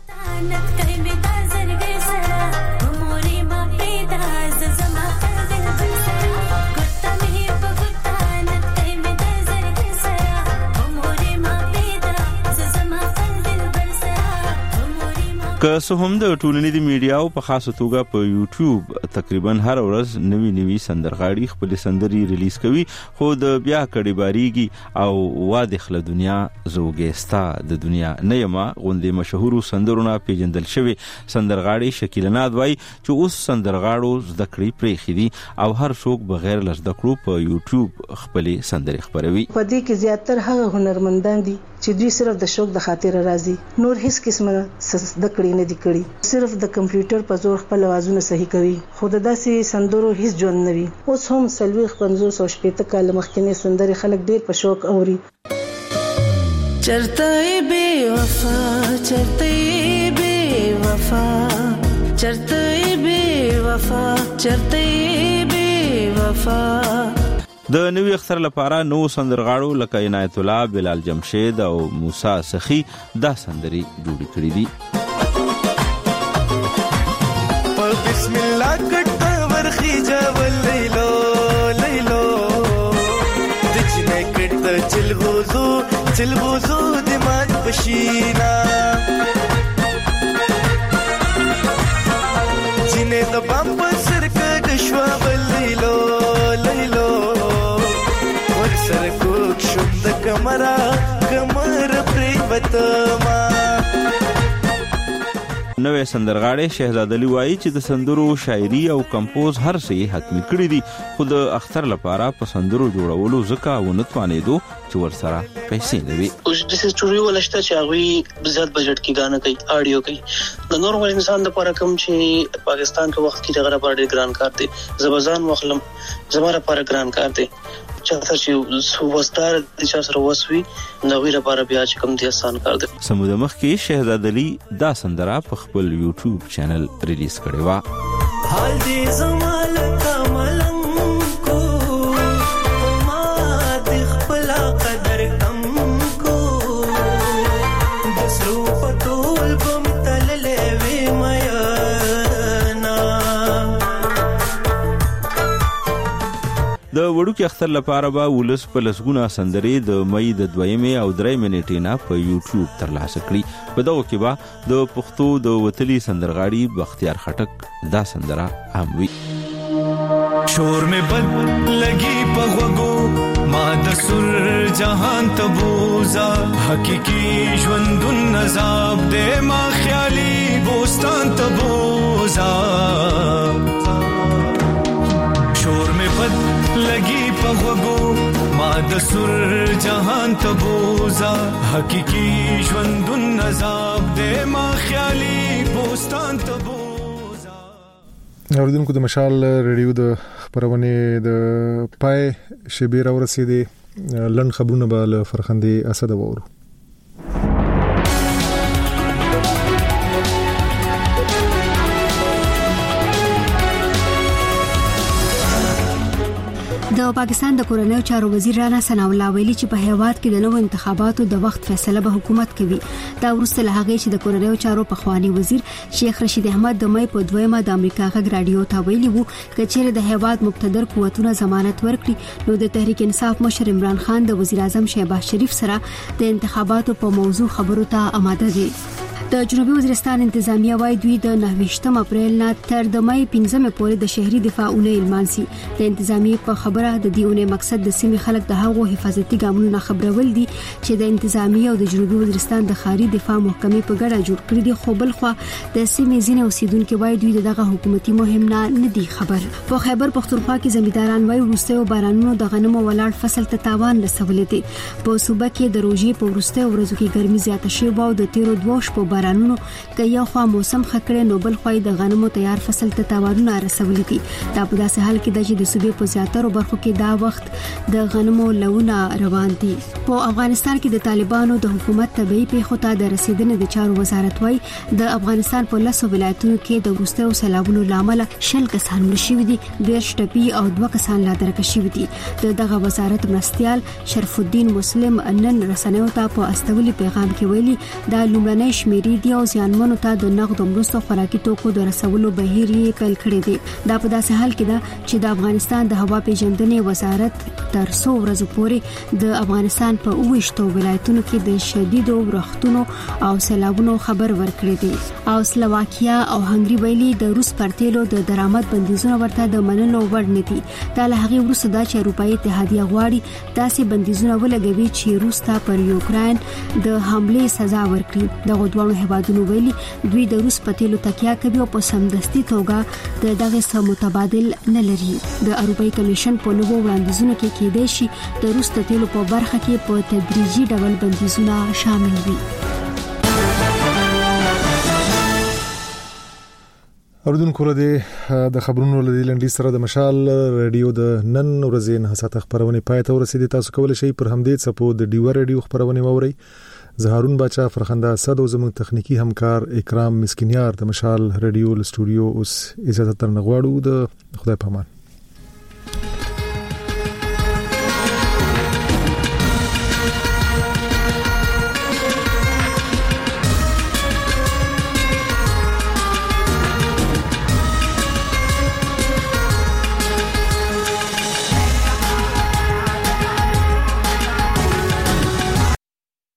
که څه هم د ټولنیزو میډیاو په خاصه توګه په یوټیوب تقریبا هر ورځ نوي سندرغاړي خپل سندري ریلیز کوي، خو د بیا کړي باریږي او واده خله دنیا زوګېستا د دنیا نه یما غوندې مشهور سندرونه پیژندل شوی سندرغاړي شکیل ناد وای چې اوس سندرغاړو زده کړې پرېښې دي او هر څوک بغیر له زده کړو په یوټیوب خپل سندري خپروي. په دې کې زیاتره هغه هنرمندان دي چې دوی صرف د شوق د خاطر راځي، نور هیڅ قسمه زده کړې نه دي کړي، صرف د کمپیوټر په زور خپل اوازونه صحیح کوي، خو د داسې سندرو هیڅ ژوند نه وي. اوس هم 50 کال مخکې سندرې خلک ډیر په شوق اوري. چرته بے وفا چرته بے وفا چرته بے وفا چرته بے وفا. د نوي اختر لپاره نو سندرغاړو لکه عنایت الله، بلال جمشید او موسی سخی دا سندري جوړې کړې دي. بسم الله کټ ورخیجا ولیلو لیلو دجنه کټ چل غوزو دماغ پشینا جنه د بام پر سر کډ شوا ولیلو لیلو ور سر کوک شوند کمر پریوتما. نوې سندرغاړي شهزاد علي وایي چې د سندرو شاعري او کمپوز هر څه حتمی کړی دي، خو د اختر لپاره په سندرو جوړولو ځکه ونه توانېدو چې ورسره پیسې نه وي. اوس د سټوډیو ولشته چې هغوی زیات بجټ کې غانه کوي، آډیو کوي. د نورمال انسان لپاره کوم چې پاکستان په وخت کې دغه لپاره ډېر ګران کار دی، زبزان وخلم زموږ لپاره ګران کار دی. چاته چې وستار د چا سره وسوي نوې لپاره بیا چې کوم دي آسان کار دی. سموده مخ کې شهزاد علي دا سندره په خپل یوټیوب چینل ریلیز کړې و. حال دې زمال کملنګ کو ما د خپل قدر کم کو د سرو پټول بم تللې وې میانا. د وړوکی اختر لپاره به ولس په لسګونه سندرې د مئی د 2 او 3 نیټې نه په یوټیوب ترلاسه کړي. په دغه کې به د پښتو د وتلي سندرغاړي بختیار خټک دا سندره هم وي. شور میں بد لگی پغوگو ما د سر جهان تبوزا حقیقی ژوندون نزاب دے ما خیالی بوستان تبوزا. شور میں بد لگی پغوگو ما د سر جهان تبوزا حقیقی ژوندون نزاب دے ما خیالی بوستان تبوزا. اوریدونکو د مشال ریډیو د خبرونه د پای شبیر ورسېده لن خبرونه به له فرخندې اسد وورو. د پاکستان د کورنیو چارو وزیر رانا ثناء الله ویلي چې په هیواد کې د نوو انتخاباتو د وخت فیصله به حکومت کوي. دا وروسته له هغې چې د کورنیو چارو پخوانی وزیر شیخ رشید احمد د مئی په 2 د امریکا غږ رادیو ته ویلي وو چې چیرې د هیواد مقتدر قوتونه ضمانت ورکړي نو د تحریک انصاف مشر عمران خان د وزیر اعظم شهباز شریف سره د انتخاباتو په موضوع خبرو ته آماده دي. د جنوبي وزیرستان انتظامیه وايي دوی د 29 اپریل نه تر د مئی 15 پورې د شهري دفاع اونۍ لمانځي. د انتظامیه په خبره د دې اونۍ مقصد د سیمې خلک د هغو حفاظتي ګامونو نه خبرول دي چې د انتظامیه او د جنوبي وزیرستان د خاري دفاع محکمې په ګډه جوړ کړی دي، خو بل خو د سیمې ځینې اوسیدونکو وايي دوی دغه حکومتي مهم نه دي خبر. په خیبر پختونخوا کې زمینداران وايي وروستیو بارانونو د غنمو ولاړ فصل ته تاوان رسولی دی. په صوبه کې د روژې په وروستیو ورځو کې ګرمي زیاته شوې او د تیرو 2 شپو بارانونو کې یو خوا موسم خکړې نو بل خو د غنمو تیار فصل ته تاوانونه رسولي دي. دا په داسې حال کې د صوبې په زیاتره برخو کې دا وخت د غنمو لونه روان دي. په افغانستان کې د طالبانو د حکومت تبعی پیښو ته د رسیدنې د چارو وزارت وايي د افغانستان په 10 ولایتونو کې د وروستیو سیلابونو لامل 10 کسان مړ شوي دي، 10 ټپي او 2 کسان لا درک شوي دي. دغه وزارت مرستيال شرف الدین مسلم نن رسنیو ته په استولي پیغام کې ویلي دا لومړنۍ شمیرې دي او ځانمنو ته د نقد مرستو خوراکي توکو د رسولو بهیر یې پیل کړی دی. دا په داسې حال کې ده چې د افغانستان د هوا پیژندنې وزارت تر 100 ورځې پورې د افغانستان په 28 ولایتونو کې د شدیدو ورښتونو او سیلابونو خبر ورکړی دی. او سلوواکیا او هنګري ویلي د روس پرتېلو د درآمد بندیزونه ورته د منلو وړ نه دي. دا له هغه وروسته دا چې اروپאי اتحادیه غواړي داسې بندیزونه ولګوي چې روس ته پر یوکرين د حمله سزا ورکړي. دغه دوه هیوادونو ویلي دوی د روس پرتېلو تکیه کوي او په سمدستي توګه دغه سم متبادل نه لري. د اروپאי کمیشن په نوو وړاندیزونو کې کېدای شي د روس د تیلو په برخه کې په تدریجي ډول بندیزونه شامل وي. اوردونکو د خبرونو لدی لنډی سره د مشال رادیو د نن ورځې نه ساته خبرونه پای ته ورسېدي. تاسو کولای شئ پر همدې څپو د ډیو رادیو خبرونه ووري. زهارون باچا فرخنده صد او زموږ تخنیکی همکار اکرام مسکینیار د مشال رادیو ل سټوډیو اوس اجازه تر نغواړو. د خدای پامان.